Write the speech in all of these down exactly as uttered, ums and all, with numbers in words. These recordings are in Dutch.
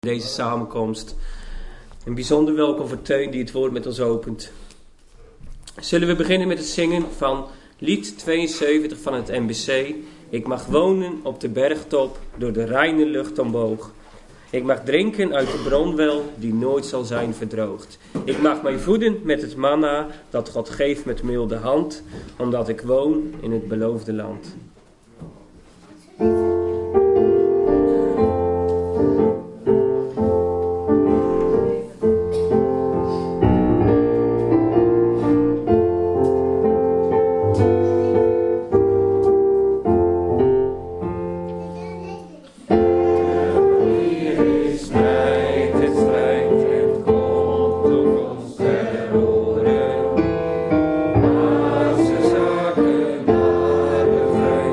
Deze samenkomst. Een bijzonder welkom voor Teun die het woord met ons opent. Zullen we beginnen met het zingen van lied tweeënzeventig van het M B C. Ik mag wonen op de bergtop, door de reine lucht omhoog. Ik mag drinken uit de bronwel die nooit zal zijn verdroogd. Ik mag mij voeden met het manna dat God geeft met milde hand, omdat ik woon in het beloofde land. Zaken naar de vrij.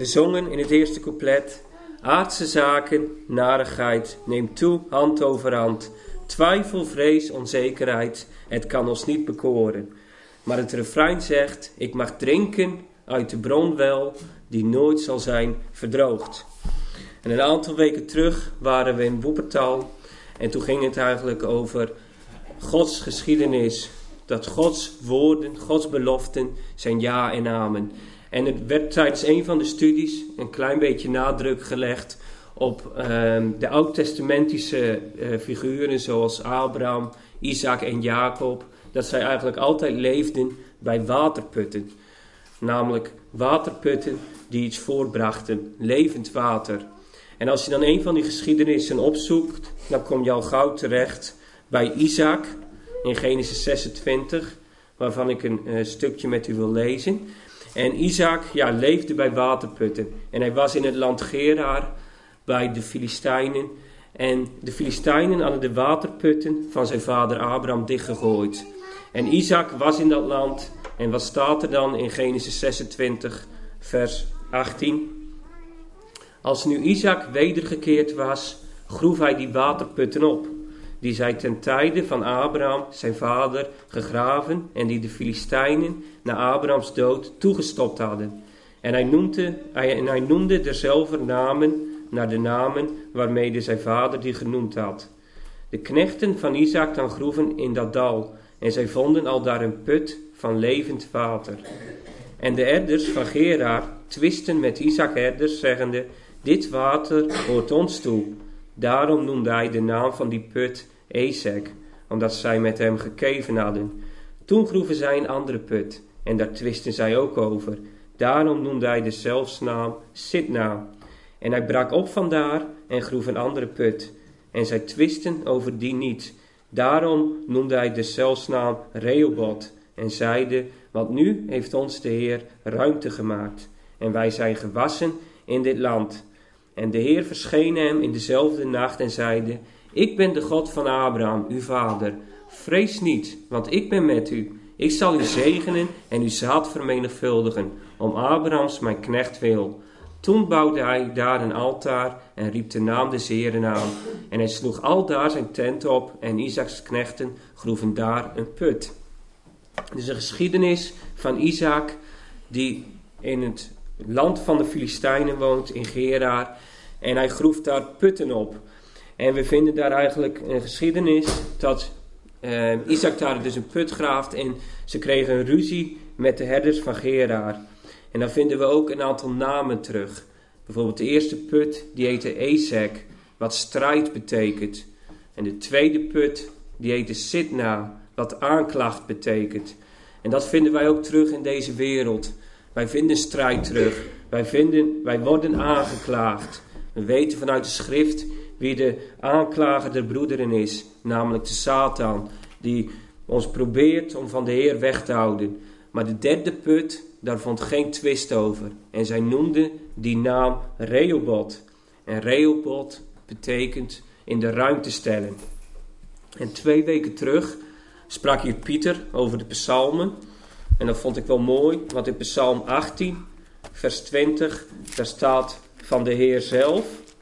zongen in het eerste couplet: aardse zaken, narigheid, neemt toe hand over hand. Twijfel, vrees, onzekerheid, het kan ons niet bekoren. Maar het refrein zegt: ik mag drinken uit de bron wel, die nooit zal zijn verdroogd. En een aantal weken terug waren we in Woepertal. En toen ging het eigenlijk over Gods geschiedenis. Dat Gods woorden, Gods beloften zijn ja en amen. En het werd tijdens een van de studies een klein beetje nadruk gelegd op uh, de oud-testamentische uh, figuren zoals Abraham, Isaac en Jacob. Dat zij eigenlijk altijd leefden bij waterputten. Namelijk waterputten die iets voortbrachten, levend water. En als je dan een van die geschiedenissen opzoekt, dan kom je al gauw terecht bij Isaac in Genesis zesentwintig, waarvan ik een uh, stukje met u wil lezen. En Isaac ja, leefde bij waterputten. En hij was in het land Gerar bij de Filistijnen. En de Filistijnen hadden de waterputten van zijn vader Abraham dichtgegooid. En Isaac was in dat land. En wat staat er dan in Genesis zesentwintig, vers achttien? Als nu Isaac wedergekeerd was, groef hij die waterputten op, die zij ten tijde van Abraham, zijn vader, gegraven en die de Filistijnen na Abrahams dood toegestopt hadden. En hij noemde, hij, en hij noemde derzelver namen naar de namen waarmee zijn vader die genoemd had. De knechten van Isaac dan groeven in dat dal, en zij vonden al daar een put van levend water. En de herders van Gerar twisten met Isaac herders, zeggende: dit water hoort ons toe. Daarom noemde hij de naam van die put Esek, omdat zij met hem gekeven hadden. Toen groeven zij een andere put, en daar twisten zij ook over. Daarom noemde hij deszelfs naam Sitna. En hij brak op vandaar en groef een andere put. En zij twisten over die niet. Daarom noemde hij deszelfs naam Rehoboth. En zeide: want nu heeft ons de Heer ruimte gemaakt. En wij zijn gewassen in dit land. En de Heer verscheen hem in dezelfde nacht en zeide: ik ben de God van Abraham, uw vader. Vrees niet, want ik ben met u. Ik zal u zegenen en uw zaad vermenigvuldigen, om Abrahams mijn knecht wil. Toen bouwde hij daar een altaar en riep de naam des Heeren aan. En hij sloeg aldaar zijn tent op en Isaaks knechten groeven daar een put. Dus een geschiedenis van Isaac die in het land van de Filistijnen woont, in Gerar. En hij groef daar putten op. En we vinden daar eigenlijk een geschiedenis dat uh, Isaac daar dus een put graaft. En ze kregen een ruzie met de herders van Gerar. En dan vinden we ook een aantal namen terug. Bijvoorbeeld de eerste put, die heette Esek, wat strijd betekent. En de tweede put, die heette Sitna, wat aanklacht betekent. En dat vinden wij ook terug in deze wereld. Wij vinden strijd terug. Wij, vinden, wij worden aangeklaagd. We weten vanuit de schrift wie de aanklager der broederen is. Namelijk de Satan, die ons probeert om van de Heer weg te houden. Maar de derde put, daar vond geen twist over. En zij noemde die naam Rehoboth. En Rehoboth betekent in de ruimte stellen. En twee weken terug sprak hier Pieter over de psalmen. En dat vond ik wel mooi, want in psalm achttien, vers twintig, daar staat van de Heer zelf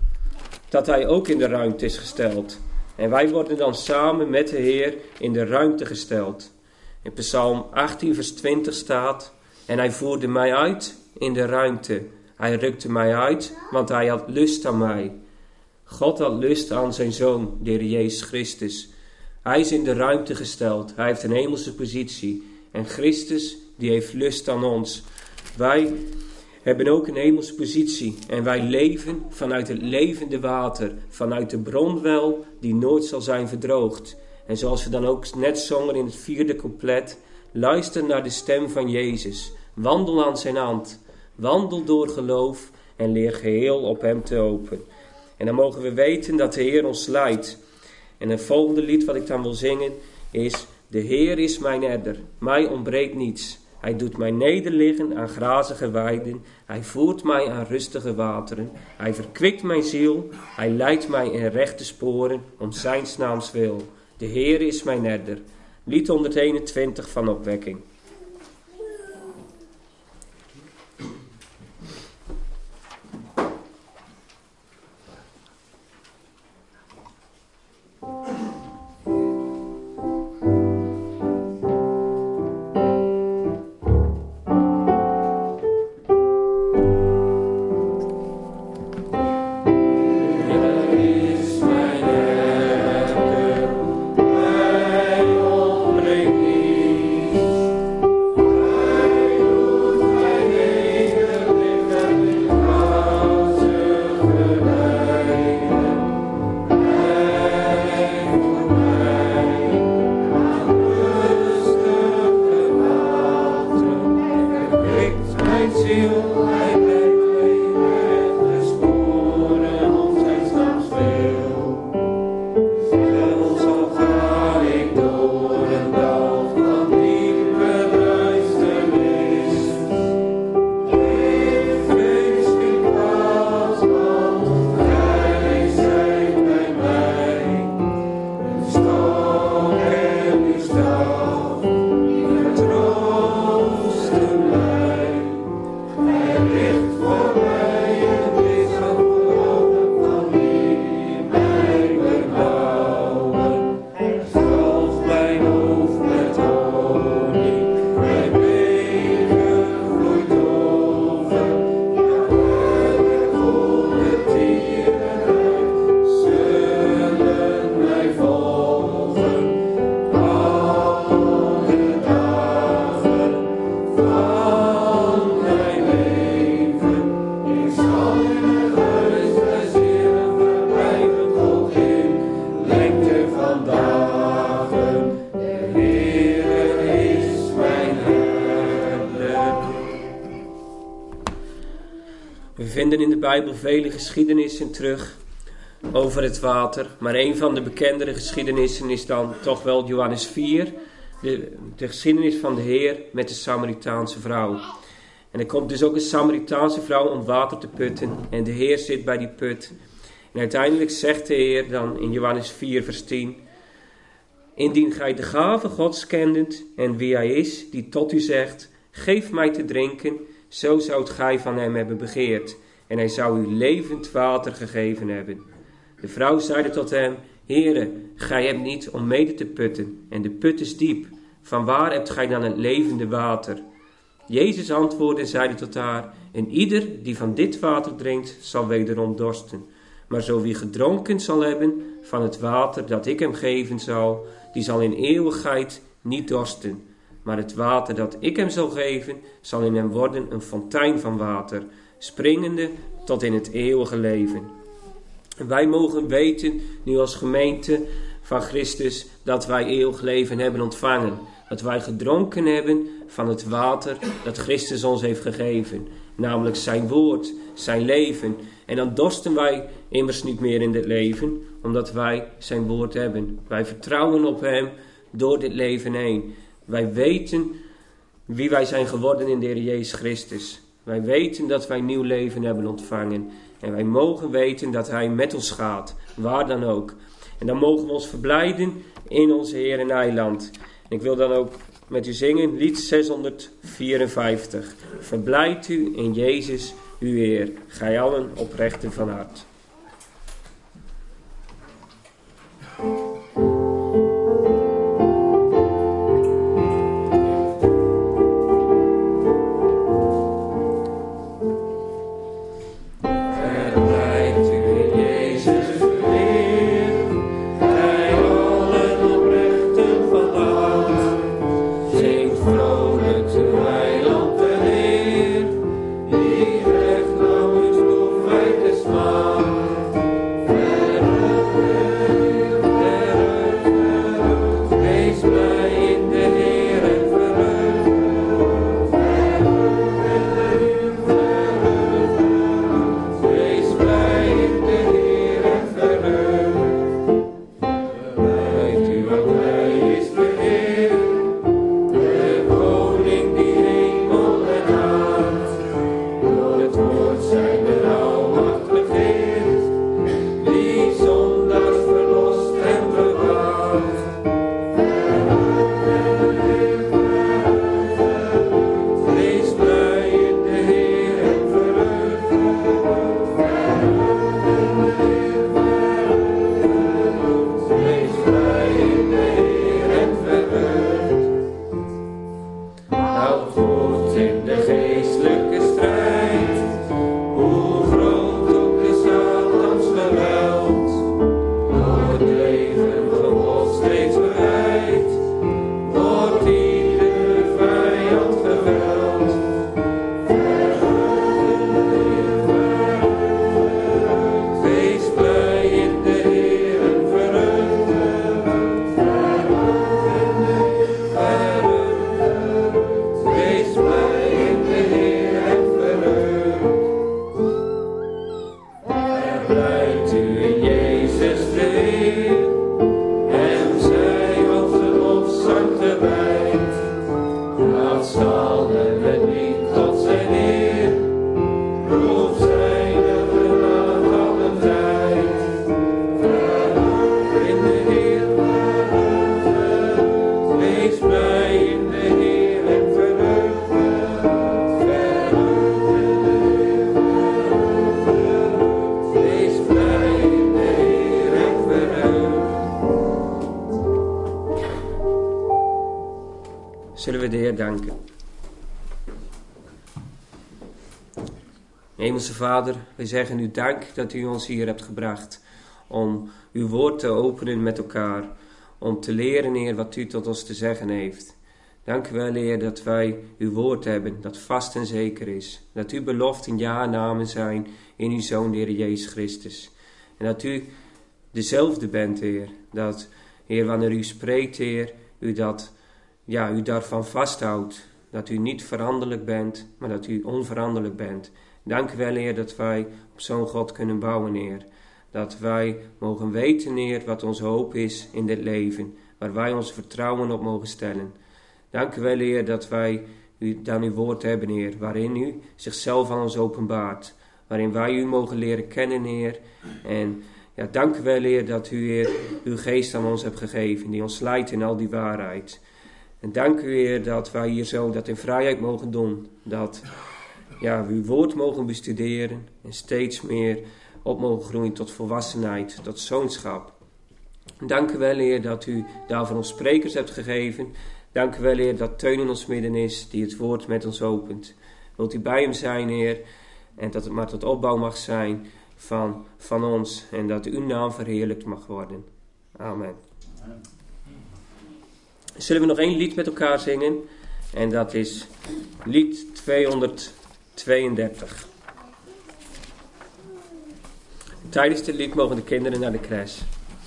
dat hij ook in de ruimte is gesteld. En wij worden dan samen met de Heer in de ruimte gesteld. In psalm achttien, vers twintig staat: en hij voerde mij uit in de ruimte. Hij rukte mij uit, want hij had lust aan mij. God had lust aan zijn Zoon, de Heer Jezus Christus. Hij is in de ruimte gesteld. Hij heeft een hemelse positie. En Christus, die heeft lust aan ons. Wij hebben ook een hemelse positie. En wij leven vanuit het levende water. Vanuit de bronwel die nooit zal zijn verdroogd. En zoals we dan ook net zongen in het vierde couplet: luister naar de stem van Jezus. Wandel aan zijn hand. Wandel door geloof en leer geheel op hem te hopen. En dan mogen we weten dat de Heer ons leidt. En het volgende lied wat ik dan wil zingen is: de Heer is mijn herder, mij ontbreekt niets. Hij doet mij nederliggen aan grazige weiden. Hij voert mij aan rustige wateren. Hij verkwikt mijn ziel. Hij leidt mij in rechte sporen om zijns naams wil. De Heer is mijn herder. Lied honderdeenentwintig van opwekking. vinden in de Bijbel vele geschiedenissen terug over het water. Maar een van de bekendere geschiedenissen is dan toch wel Johannes vier. De, de geschiedenis van de Heer met de Samaritaanse vrouw. En er komt dus ook een Samaritaanse vrouw om water te putten. En de Heer zit bij die put. En uiteindelijk zegt de Heer dan in Johannes vier vers tien. Indien gij de gave Gods kendet en wie hij is, die tot u zegt, geef mij te drinken, zo zoudt gij van hem hebben begeerd. En hij zou u levend water gegeven hebben. De vrouw zeide tot hem, Heere, gij hebt niet om mede te putten, en de put is diep. Vanwaar hebt gij dan het levende water? Jezus antwoordde en zeide tot haar, en ieder die van dit water drinkt, zal wederom dorsten. Maar zo wie gedronken zal hebben van het water dat ik hem geven zal, die zal in eeuwigheid niet dorsten. Maar het water dat ik hem zal geven, zal in hem worden een fontein van water, springende tot in het eeuwige leven. En wij mogen weten, nu als gemeente van Christus, dat wij eeuwig leven hebben ontvangen. Dat wij gedronken hebben van het water dat Christus ons heeft gegeven. Namelijk zijn woord, zijn leven. En dan dorsten wij immers niet meer in dit leven, omdat wij zijn woord hebben. Wij vertrouwen op hem door dit leven heen. Wij weten wie wij zijn geworden in de Heer Jezus Christus. Wij weten dat wij nieuw leven hebben ontvangen. En wij mogen weten dat hij met ons gaat, waar dan ook. En dan mogen we ons verblijden in onze Heer en Eiland. En ik wil dan ook met u zingen, lied zeshonderdvierenvijftig. Verblijd u in Jezus, uw Heer, gij allen oprechten van hart. Zullen we de Heer danken. Hemelse Vader, wij zeggen u dank dat u ons hier hebt gebracht om uw woord te openen met elkaar, om te leren, Heer, wat u tot ons te zeggen heeft. Dank u wel, Heer, dat wij uw woord hebben, dat vast en zeker is. Dat uw beloften ja en amen zijn in uw Zoon, de Heer Jezus Christus. En dat u dezelfde bent, Heer. Dat, Heer, wanneer u spreekt, Heer, u dat... Ja, u daarvan vasthoudt, dat u niet veranderlijk bent, maar dat u onveranderlijk bent. Dank u wel, Heer, dat wij op zo'n God kunnen bouwen, Heer. Dat wij mogen weten, Heer, wat onze hoop is in dit leven. Waar wij ons vertrouwen op mogen stellen. Dank u wel, Heer, dat wij u, dan uw woord hebben, Heer. Waarin u zichzelf aan ons openbaart. Waarin wij u mogen leren kennen, Heer. En ja, dank u wel, Heer, dat u, Heer, uw geest aan ons hebt gegeven. Die ons leidt in al die waarheid. En dank u, Heer, dat wij hier zo dat in vrijheid mogen doen. Dat ja, we uw woord mogen bestuderen. En steeds meer op mogen groeien tot volwassenheid, tot zoonschap. Dank u wel, Heer, dat u daarvoor ons sprekers hebt gegeven. Dank u wel, Heer, dat Teun in ons midden is, die het woord met ons opent. Wilt u bij hem zijn, Heer, en dat het maar tot opbouw mag zijn van, van ons. En dat uw naam verheerlijkt mag worden. Amen. Zullen we nog één lied met elkaar zingen? En dat is lied tweehonderdtweeëndertig. Tijdens dit lied mogen de kinderen naar de crash.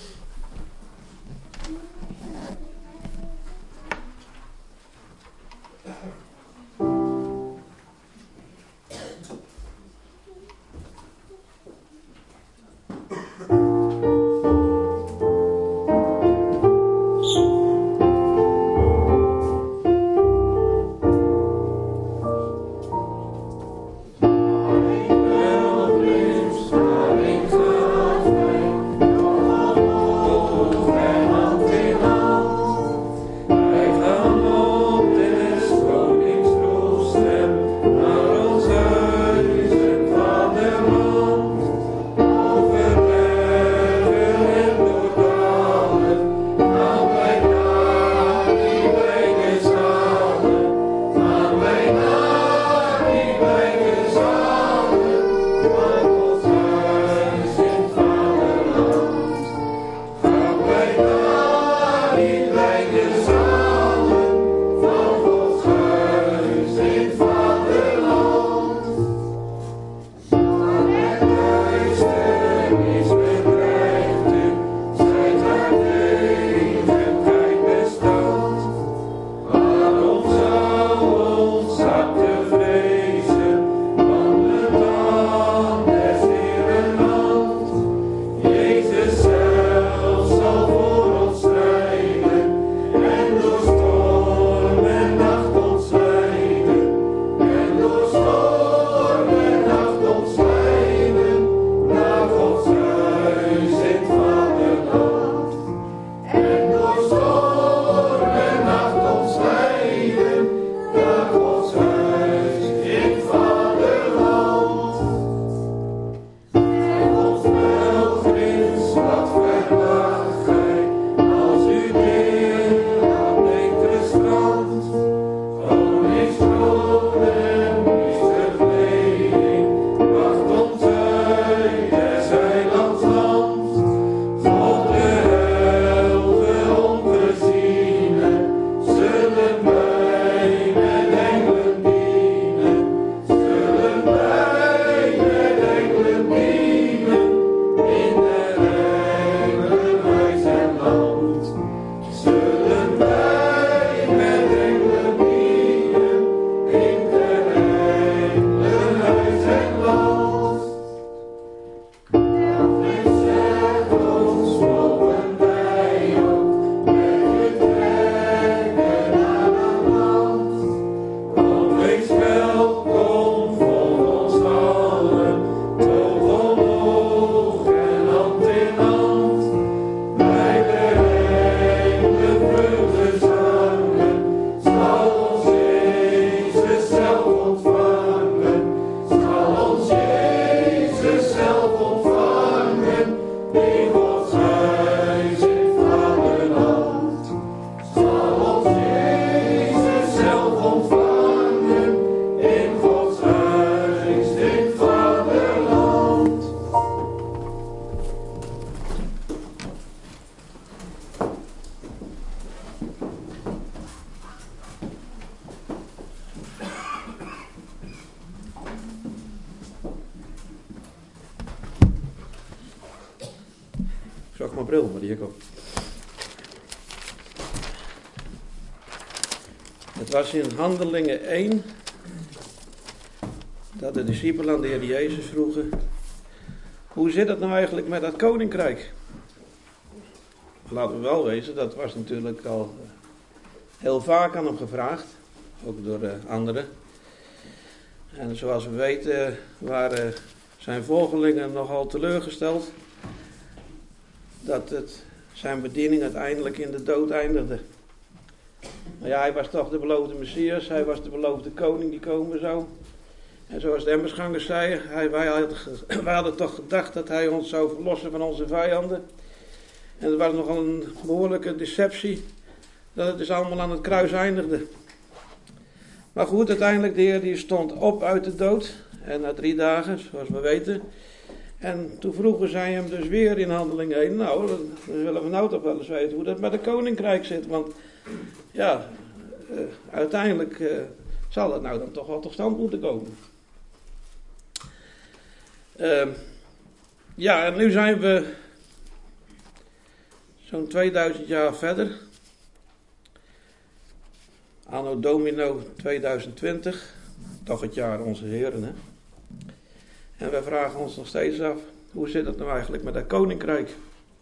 Zag mijn bril, maar die heb ik ook. Het was in Handelingen één, dat de discipelen aan de Heer Jezus vroegen: hoe zit het nou eigenlijk met dat koninkrijk? Laten we wel wezen, dat was natuurlijk al heel vaak aan hem gevraagd, ook door uh, anderen. En zoals we weten waren zijn volgelingen nogal teleurgesteld dat het, zijn bediening uiteindelijk in de dood eindigde. Maar ja, hij was toch de beloofde Messias, hij was de beloofde koning die komen zou. En zoals de Emmersgangers zeiden, hij, wij, hadden, wij hadden toch gedacht dat hij ons zou verlossen van onze vijanden. En het was nogal een behoorlijke deceptie dat het dus allemaal aan het kruis eindigde. Maar goed, uiteindelijk de Heer die stond op uit de dood. En na drie dagen, zoals we weten. En toen vroegen zij hem dus weer in handeling één. Nou, dan willen we nou toch wel eens weten hoe dat met het koninkrijk zit. Want ja, uh, uiteindelijk uh, zal het nou dan toch wel tot stand moeten komen. Uh, ja, en nu zijn we zo'n tweeduizend jaar verder. Anno Domino tweeduizend twintig. Toch het jaar onze Heren, hè. En we vragen ons nog steeds af, hoe zit het nou eigenlijk met dat koninkrijk?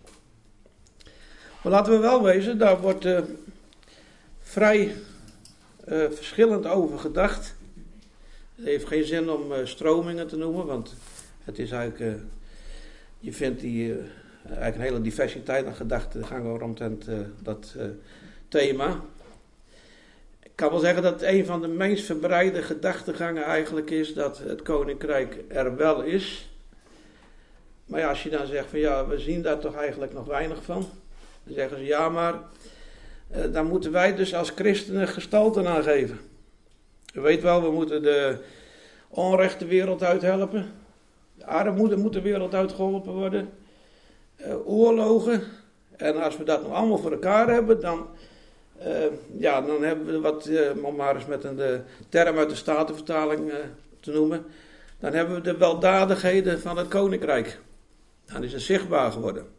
Maar laten we wel wezen, daar wordt uh, vrij uh, verschillend over gedacht. Het heeft geen zin om uh, stromingen te noemen, want het is eigenlijk, uh, je vindt die, uh, eigenlijk een hele diversiteit aan gedachtegangen rondheen uh, dat uh, thema. Ik kan wel zeggen dat een van de meest verbreide gedachtegangen eigenlijk is dat het koninkrijk er wel is. Maar ja, als je dan zegt van ja, we zien daar toch eigenlijk nog weinig van. Dan zeggen ze ja, maar eh, dan moeten wij dus als christenen gestalte aan geven. Je weet wel, we moeten de onrechte wereld uithelpen. De armoede moet de wereld uitgeholpen worden. Uh, oorlogen. En als we dat nog allemaal voor elkaar hebben, dan... Uh, ja, dan hebben we wat, uh, om maar eens met een de term uit de Statenvertaling uh, te noemen. Dan hebben we de weldadigheden van het koninkrijk. Dan is het zichtbaar geworden.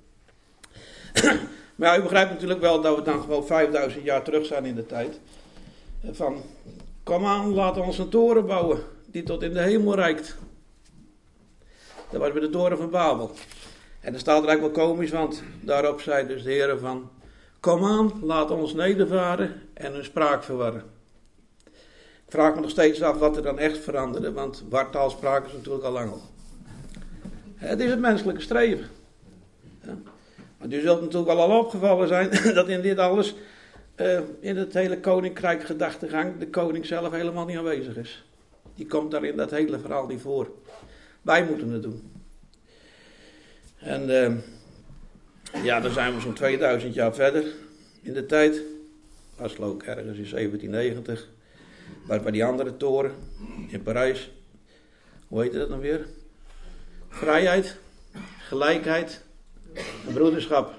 Maar ja, u begrijpt natuurlijk wel dat we dan gewoon vijfduizend jaar terug zijn in de tijd. Uh, van, kom aan, laten we ons een toren bouwen die tot in de hemel reikt. Dat was bij de toren van Babel. En dat staat er eigenlijk wel komisch, want daarop zei dus de Heer van... Kom aan, laat ons nedervaren en hun spraak verwarren. Ik vraag me nog steeds af wat er dan echt veranderde, want wartaalspraak is natuurlijk al lang al. Het is het menselijke streven. Ja. Want u zult natuurlijk wel al opgevallen zijn dat in dit alles, uh, in het hele koninkrijk gedachtegang, de koning zelf helemaal niet aanwezig is. Die komt daar in dat hele verhaal niet voor. Wij moeten het doen. En... Uh, Ja, dan zijn we zo'n tweeduizend jaar verder in de tijd. Was ook ergens in zeventien negentig. Waar bij die andere toren in Parijs. Hoe heette dat nou weer? Vrijheid, gelijkheid en broederschap.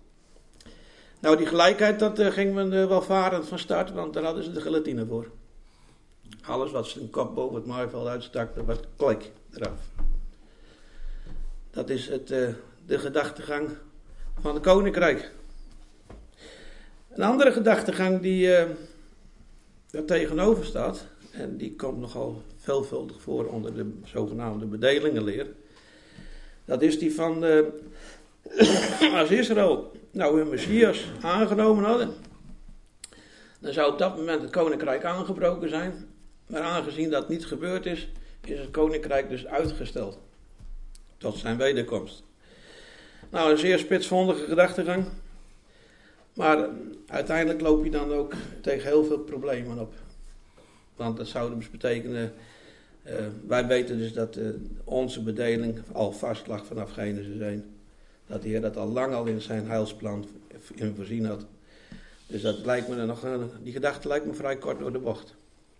Nou, die gelijkheid, dat uh, ging men uh, welvarend van start, want daar hadden ze de gelatine voor. Alles wat zijn kop boven het maaiveld uitstak, dat was klik eraf. Dat is het, uh, de gedachtegang van het koninkrijk. Een andere gedachtegang die uh, er tegenover staat, en die komt nogal veelvuldig voor onder de zogenaamde bedelingenleer, dat is die van uh, als Israël nou hun Messias aangenomen hadden, dan zou op dat moment het koninkrijk aangebroken zijn, maar aangezien dat niet gebeurd is, is het koninkrijk dus uitgesteld tot zijn wederkomst. Nou, een zeer spitsvondige gedachtegang. Maar uiteindelijk loop je dan ook tegen heel veel problemen op. Want dat zou dus betekenen... Uh, wij weten dus dat uh, onze bedeling al vast lag vanaf Genesis één. Dat de Heer dat al lang al in zijn heilsplan in voorzien had. Dus dat lijkt me nog, uh, die gedachte lijkt me vrij kort door de bocht.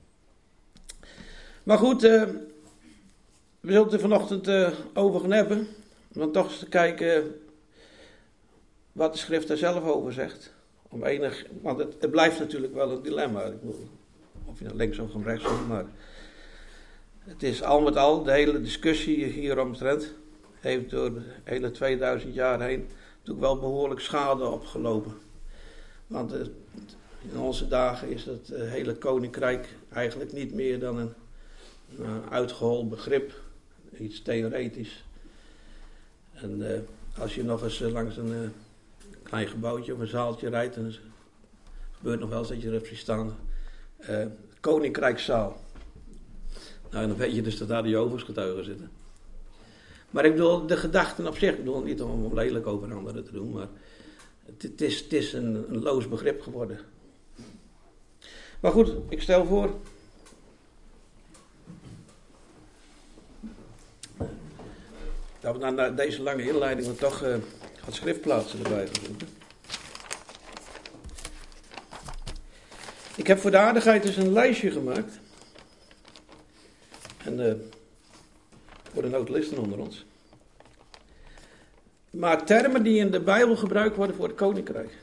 Maar goed, uh, we zullen het er vanochtend uh, over gaan hebben. Want toch eens te kijken wat de schrift er zelf over zegt. Om enig, want het, het blijft natuurlijk wel een dilemma. Ik bedoel, of je nou linksom of rechtsom, maar het is al met al, de hele discussie hieromtrent heeft door de hele tweeduizend jaar heen natuurlijk wel behoorlijk schade opgelopen. Want het, in onze dagen is het hele koninkrijk eigenlijk niet meer dan een, een uitgehold begrip, iets theoretisch. En uh, als je nog eens uh, langs een uh, klein gebouwtje of een zaaltje rijdt, dan gebeurt nog wel eens dat je erop ziet staan. Uh, Koninkrijkszaal. Nou, dan weet je dus dat daar de Jehovah's getuigen zitten. Maar ik bedoel, de gedachten op zich, ik bedoel niet om, om lelijk over anderen te doen, maar het, het, is, het is een, een loos begrip geworden. Maar goed, ik stel voor. Dat we na deze lange inleiding dan toch uh, wat schriftplaatsen erbij gaan doen. Ik heb voor de aardigheid dus een lijstje gemaakt. En uh, voor de notulisten onder ons. Maar termen die in de Bijbel gebruikt worden voor het koninkrijk.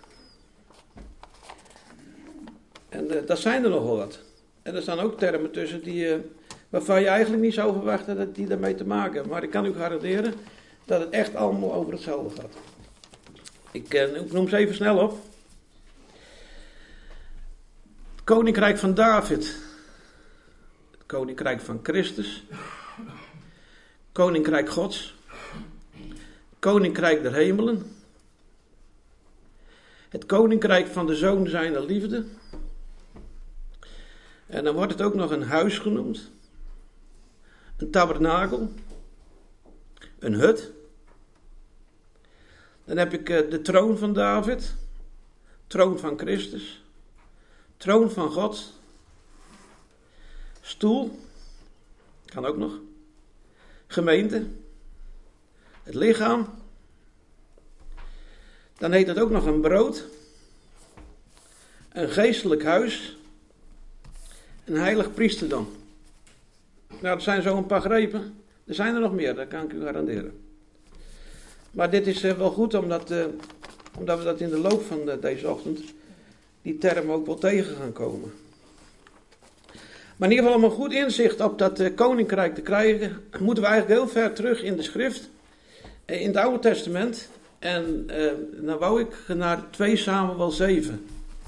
En uh, dat zijn er nogal wat. En er staan ook termen tussen die, uh, waarvan je eigenlijk niet zou verwachten dat die daarmee te maken hebben. Maar ik kan u garanderen dat het echt allemaal over hetzelfde gaat. Ik, uh, ik noem ze even snel op. Het koninkrijk van David. Het koninkrijk van Christus. Koninkrijk Gods. Koninkrijk der hemelen. Het koninkrijk van de zoon zijner liefde. En dan wordt het ook nog een huis genoemd. Een tabernakel. Een hut. Dan heb ik de troon van David. Troon van Christus. Troon van God. Stoel. Kan ook nog. Gemeente. Het lichaam. Dan heet het ook nog een brood. Een geestelijk huis. Een heilig priesterdom. Nou, dat zijn zo een paar grepen. Er zijn er nog meer, dat kan ik u garanderen. Maar dit is uh, wel goed, omdat, uh, omdat we dat in de loop van uh, deze ochtend, die termen ook wel tegen gaan komen. Maar in ieder geval om een goed inzicht op dat uh, koninkrijk te krijgen, moeten we eigenlijk heel ver terug in de schrift. Uh, in het Oude Testament. En uh, dan wou ik naar twee Samuel zeven.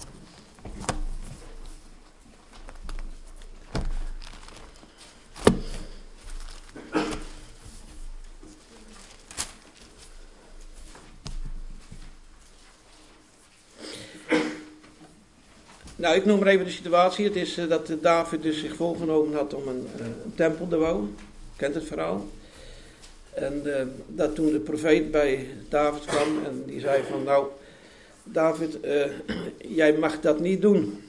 Nou, ik noem maar even de situatie. Het is uh, dat David dus zich voorgenomen had om een, uh, een tempel te bouwen. Kent het verhaal? En uh, dat toen de profeet bij David kwam en die zei van, nou, David, uh, jij mag dat niet doen.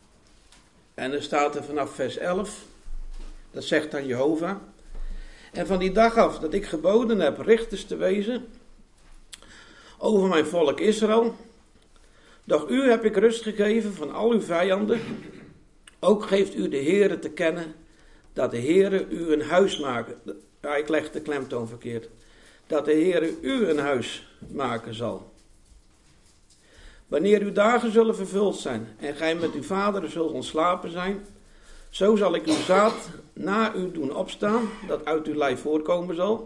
En er staat er vanaf vers elf, dat zegt dan Jehovah. En van die dag af dat ik geboden heb richters te wezen over mijn volk Israël, doch u heb ik rust gegeven van al uw vijanden. Ook geeft u de Heere te kennen dat de Heere u een huis maken. Ja, ik leg de klemtoon verkeerd. Dat de Heere u een huis maken zal. Wanneer uw dagen zullen vervuld zijn en gij met uw vaderen zult ontslapen zijn, zo zal ik uw zaad na u doen opstaan, dat uit uw lijf voortkomen zal.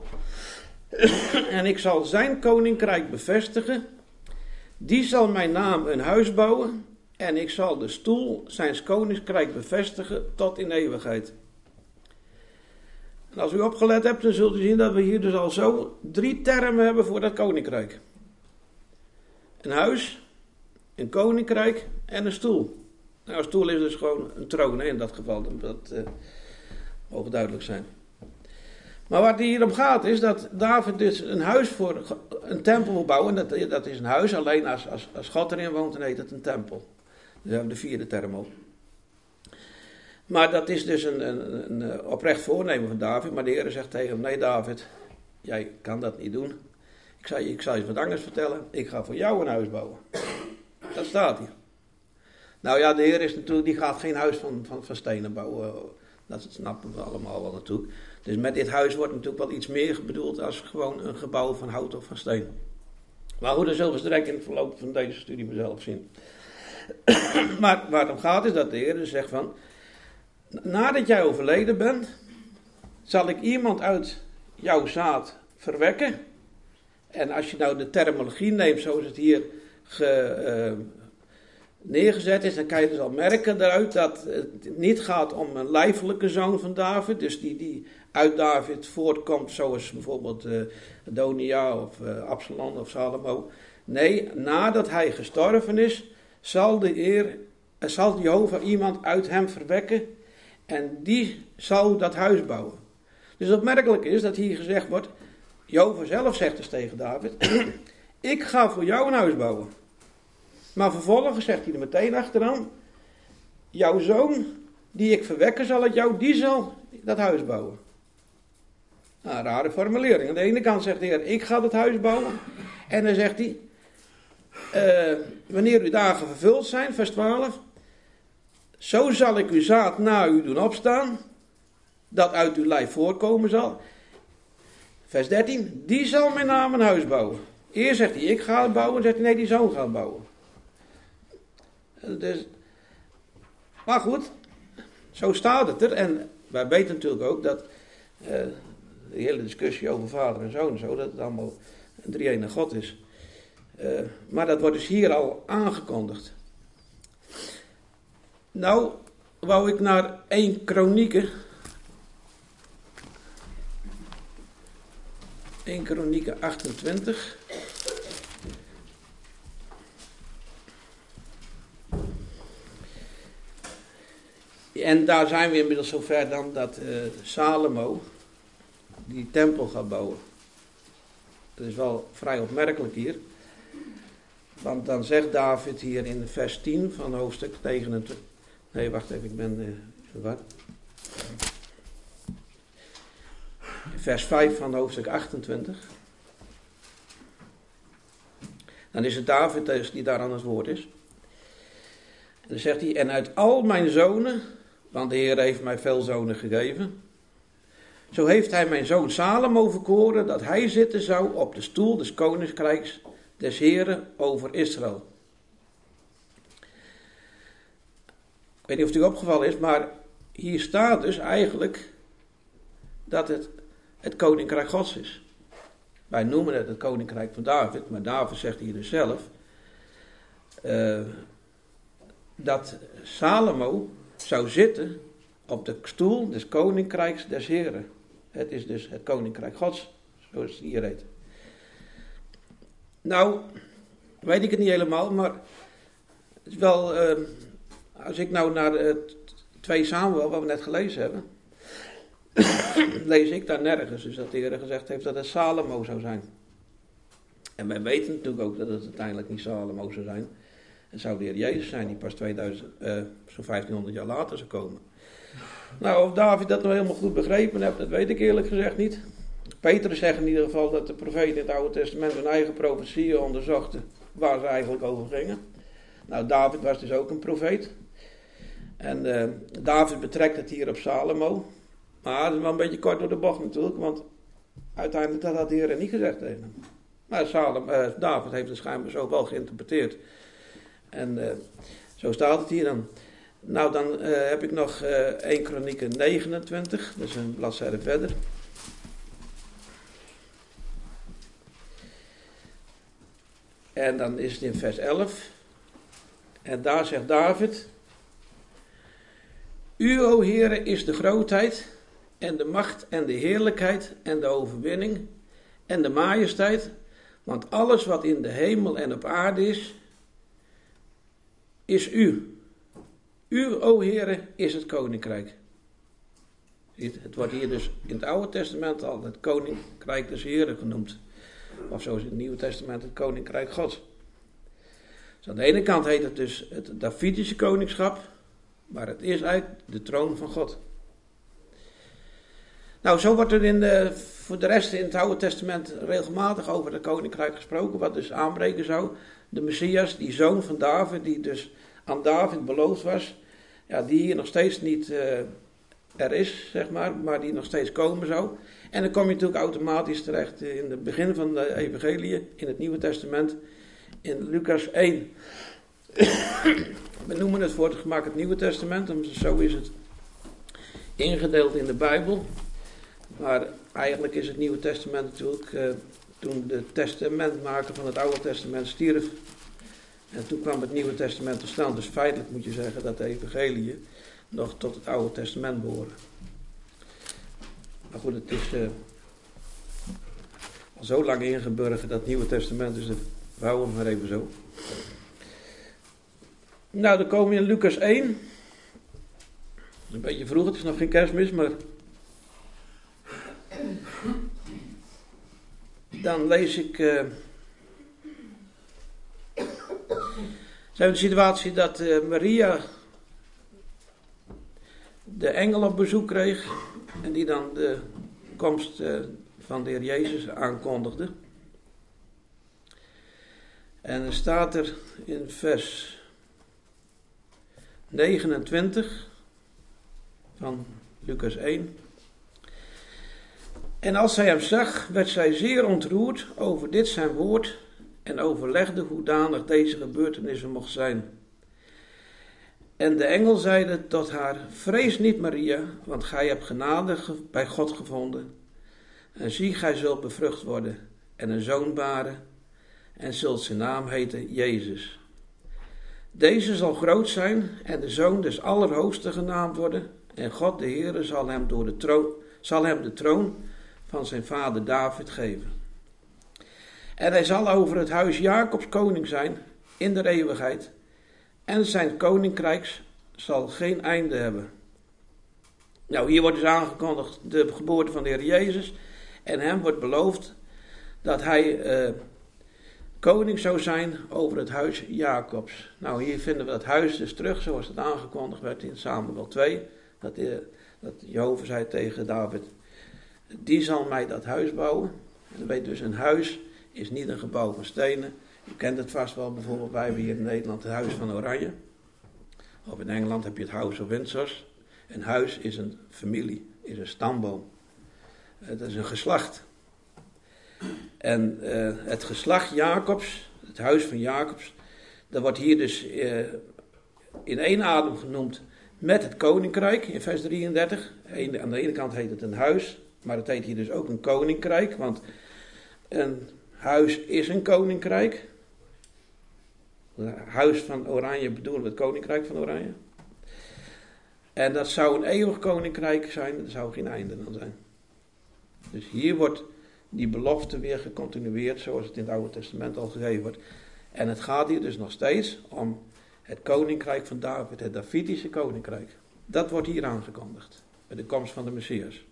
En ik zal zijn koninkrijk bevestigen. Die zal mijn naam een huis bouwen en ik zal de stoel zijns koninkrijk bevestigen tot in eeuwigheid. En als u opgelet hebt, dan zult u zien dat we hier dus al zo drie termen hebben voor dat koninkrijk. Een huis, een koninkrijk en een stoel. Nou, een stoel is dus gewoon een troon hè, in dat geval, dat uh, mogen duidelijk zijn. Maar waar het hier om gaat is dat David dus een huis voor een tempel wil bouwen. Dat, dat is een huis, alleen als, als, als God erin woont, dan heet het een tempel. Dus hebben we de vierde term al. Maar dat is dus een, een, een oprecht voornemen van David. Maar de Heer zegt tegen hem, nee David, jij kan dat niet doen. Ik zal, ik zal je wat anders vertellen. Ik ga voor jou een huis bouwen. Dat staat hier. Nou ja, de Heer is natuurlijk, die gaat geen huis van, van, van stenen bouwen. Dat snappen we allemaal wel natuurlijk. Dus met dit huis wordt natuurlijk wel iets meer bedoeld als gewoon een gebouw van hout of van steen. Maar goed, dat zullen we direct in het verloop van deze studie mezelf zien. Maar waar het om gaat is dat de Heer dus zegt van, nadat jij overleden bent, zal ik iemand uit jouw zaad verwekken. En als je nou de terminologie neemt zoals het hier ge, uh, neergezet is, dan kan je dus al merken daaruit dat het niet gaat om een lijfelijke zoon van David, dus die, die uit David voortkomt, zoals bijvoorbeeld uh, Adonia of uh, Absalom of Salomo. Nee, nadat hij gestorven is, zal de Heer, uh, zal Jehovah iemand uit hem verwekken en die zal dat huis bouwen. Dus opmerkelijk is dat hier gezegd wordt, Jehovah zelf zegt dus tegen David, ik ga voor jou een huis bouwen. Maar vervolgens zegt hij er meteen achteraan, jouw zoon die ik verwekken zal uit jou, die zal dat huis bouwen. Nou, een rare formulering. Aan de ene kant zegt de Heer, ik ga dat huis bouwen. En dan zegt hij, uh, wanneer uw dagen vervuld zijn, vers twaalf, zo zal ik uw zaad na u doen opstaan, dat uit uw lijf voorkomen zal. Vers dertien, die zal mijn naam een huis bouwen. Eerst zegt hij, ik ga het bouwen, zegt hij, nee, die zoon gaat bouwen. Dus, maar goed, zo staat het er. En wij weten natuurlijk ook dat uh, de hele discussie over vader en zoon, zo, dat het allemaal een drie-enige God is. Uh, maar dat wordt dus hier al aangekondigd. Nou, wou ik naar één Kronieken. één Kronieken achtentwintig. En daar zijn we inmiddels zover dan dat uh, Salomo die tempel gaat bouwen. Dat is wel vrij opmerkelijk hier. Want dan zegt David hier in vers tien van hoofdstuk negenentwintig. Nee, wacht even, ik ben uh, verward. Vers vijf van hoofdstuk achtentwintig. Dan is het David die daar aan het woord is. En dan zegt hij, en uit al mijn zonen, want de Heer heeft mij veel zonen gegeven, zo heeft hij mijn zoon Salomo verkoren, dat hij zitten zou op de stoel des koninkrijks des Heeren over Israël. Ik weet niet of het u opgevallen is, maar hier staat dus eigenlijk dat het het koninkrijk Gods is. Wij noemen het het koninkrijk van David, maar David zegt hier dus zelf uh, dat Salomo zou zitten op de stoel des koninkrijks des Heren. Het is dus het koninkrijk Gods, zoals het hier heet. Nou, weet ik het niet helemaal, maar het is wel, uh, als ik nou naar het twee Samuel, wat we net gelezen hebben, lees ik daar nergens, dus dat de Heer gezegd heeft dat het Salomo zou zijn. En wij weten natuurlijk ook dat het uiteindelijk niet Salomo zou zijn. Het zou de Heer Jezus zijn, die pas tweeduizend, uh, zo'n vijftienhonderd jaar later zou komen. Nou, of David dat nou helemaal goed begrepen heeft, dat weet ik eerlijk gezegd niet. Petrus zegt in ieder geval dat de profeten in het Oude Testament hun eigen profetieën onderzochten, waar ze eigenlijk over gingen. Nou, David was dus ook een profeet. En uh, David betrekt het hier op Salomo. Maar dat is wel een beetje kort door de bocht natuurlijk, want uiteindelijk dat had de Heer niet gezegd tegen hem. Maar Salem, uh, David heeft het schijnbaar zo wel geïnterpreteerd. En uh, zo staat het hier dan. Nou, dan uh, heb ik nog uh, één Kronieken negenentwintig, dat is een bladzijde verder. En dan is het in vers elf. En daar zegt David: U, o Heere, is de grootheid en de macht en de heerlijkheid en de overwinning en de majesteit, want alles wat in de hemel en op aarde is, is u. U, o Heere, is het koninkrijk. Ziet, het wordt hier dus in het Oude Testament al het koninkrijk des Heeren genoemd. Of zoals in het Nieuwe Testament het koninkrijk Gods. Dus aan de ene kant heet het dus het Davidische koningschap, maar het is eigenlijk de troon van God. Nou, zo wordt er in de, voor de rest in het Oude Testament regelmatig over het koninkrijk gesproken, wat dus aanbreken zou. De Messias, die zoon van David, die dus aan David beloofd was, ja, die hier nog steeds niet uh, er is, zeg maar, maar die nog steeds komen zou. En dan kom je natuurlijk automatisch terecht in het begin van de evangelie, in het Nieuwe Testament, in Lucas één. We noemen het voor het gemak het Nieuwe Testament, zo is het ingedeeld in de Bijbel. Maar eigenlijk is het Nieuwe Testament natuurlijk, uh, toen de testamentmaker van het Oude Testament stierf, En toen kwam het Nieuwe Testament tot stand. Dus feitelijk moet je zeggen dat de evangeliën nog tot het Oude Testament behoren. Maar goed, het is uh, al zo lang ingeburgerd, dat Nieuwe Testament, dus we houden hem maar even zo. Nou, dan komen we in Lucas één. Een beetje vroeg, het is nog geen Kerstmis, maar dan lees ik. Uh, zijn we in de situatie dat uh, Maria de engel op bezoek kreeg en die dan de komst uh, van de Heer Jezus aankondigde. En er staat er in vers negenentwintig van Lucas één. En als zij hem zag, werd zij zeer ontroerd over dit zijn woord en overlegde hoedanig deze gebeurtenissen mocht zijn. En de engel zeide tot haar: vrees niet, Maria, want gij hebt genade bij God gevonden. En zie, gij zult bevrucht worden en een zoon baren en zult zijn naam heten Jezus. Deze zal groot zijn en de zoon des Allerhoogsten genaamd worden. En God de Heere zal hem, door de troon, zal hem de troon van zijn vader David geven. En hij zal over het huis Jacobs koning zijn in de eeuwigheid. En zijn koninkrijks zal geen einde hebben. Nou, hier wordt dus aangekondigd de geboorte van de Heer Jezus. En hem wordt beloofd dat hij uh, koning zou zijn over het huis Jacobs. Nou, hier vinden we dat huis dus terug, zoals het aangekondigd werd in Samuel twee. Dat, uh, dat Jehovah zei tegen David: die zal mij dat huis bouwen. En dan weet je dus, een huis is niet een gebouw van stenen. U kent het vast wel, bijvoorbeeld wij hebben hier in Nederland het Huis van Oranje. Of in Engeland heb je het House of Windsor. Een huis is een familie, is een stamboom. Het is een geslacht. En uh, het geslacht Jacobs, het huis van Jacobs, dat wordt hier dus uh, in één adem genoemd met het koninkrijk in vers drieëndertig. Aan de ene kant heet het een huis, maar het heet hier dus ook een koninkrijk, want een huis is een koninkrijk. Het huis van Oranje bedoelen we het koninkrijk van Oranje. En dat zou een eeuwig koninkrijk zijn, er zou geen einde aan zijn. Dus hier wordt die belofte weer gecontinueerd, zoals het in het Oude Testament al gegeven wordt. En het gaat hier dus nog steeds om het koninkrijk van David, het Davidische koninkrijk. Dat wordt hier aangekondigd, bij de komst van de Messias.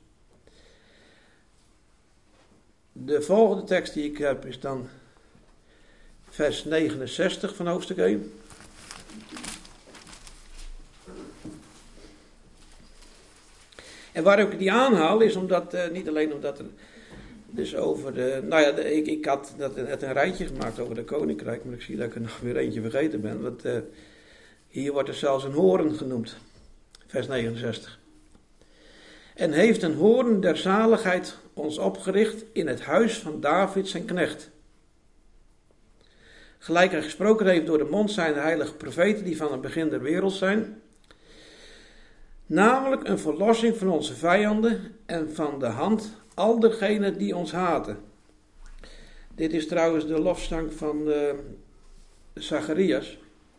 De volgende tekst die ik heb is dan vers negenenzestig van hoofdstuk één. En waarom ik die aanhaal is omdat, uh, niet alleen omdat er dus over de, nou ja, de, ik, ik had dat net een rijtje gemaakt over de koninkrijk, maar ik zie dat ik er nog weer eentje vergeten ben, want uh, hier wordt er zelfs een hoorn genoemd, vers negenenzestig. En heeft een hoorn der zaligheid ons opgericht in het huis van David zijn knecht. Gelijk hij gesproken heeft door de mond zijn de heilige profeten die van het begin der wereld zijn. Namelijk een verlossing van onze vijanden en van de hand al degenen die ons haten. Dit is trouwens de lofzang van uh, Zacharias.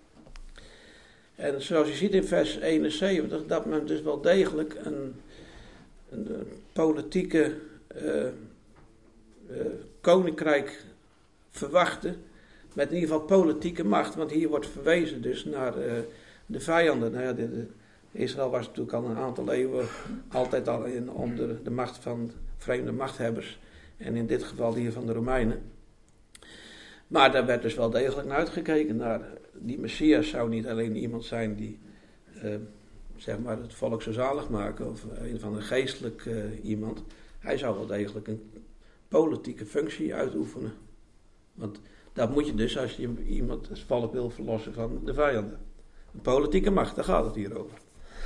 En zoals je ziet in vers eenenzeventig, dat men dus wel degelijk een, een, een politieke uh, uh, koninkrijk verwachtte. Met in ieder geval politieke macht, want hier wordt verwezen dus naar uh, de vijanden. Nou ja, de, de, Israël was natuurlijk al een aantal eeuwen altijd al in, onder de macht van vreemde machthebbers. En in dit geval hier van de Romeinen. Maar daar werd dus wel degelijk naar uitgekeken. Naar die Messias zou niet alleen iemand zijn die uh, zeg maar het volk zou zalig maken. Of een van een geestelijk uh, iemand. Hij zou wel degelijk een politieke functie uitoefenen. Want dat moet je dus als je iemand het volk wil verlossen van de vijanden. Een politieke macht, daar gaat het hier over.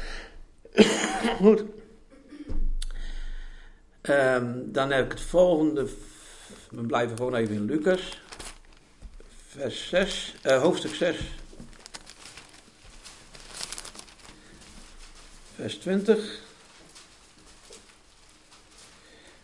Goed. Um, dan heb ik het volgende. We blijven gewoon even in Lucas. Vers zes, uh, hoofdstuk zes. Vers twintig.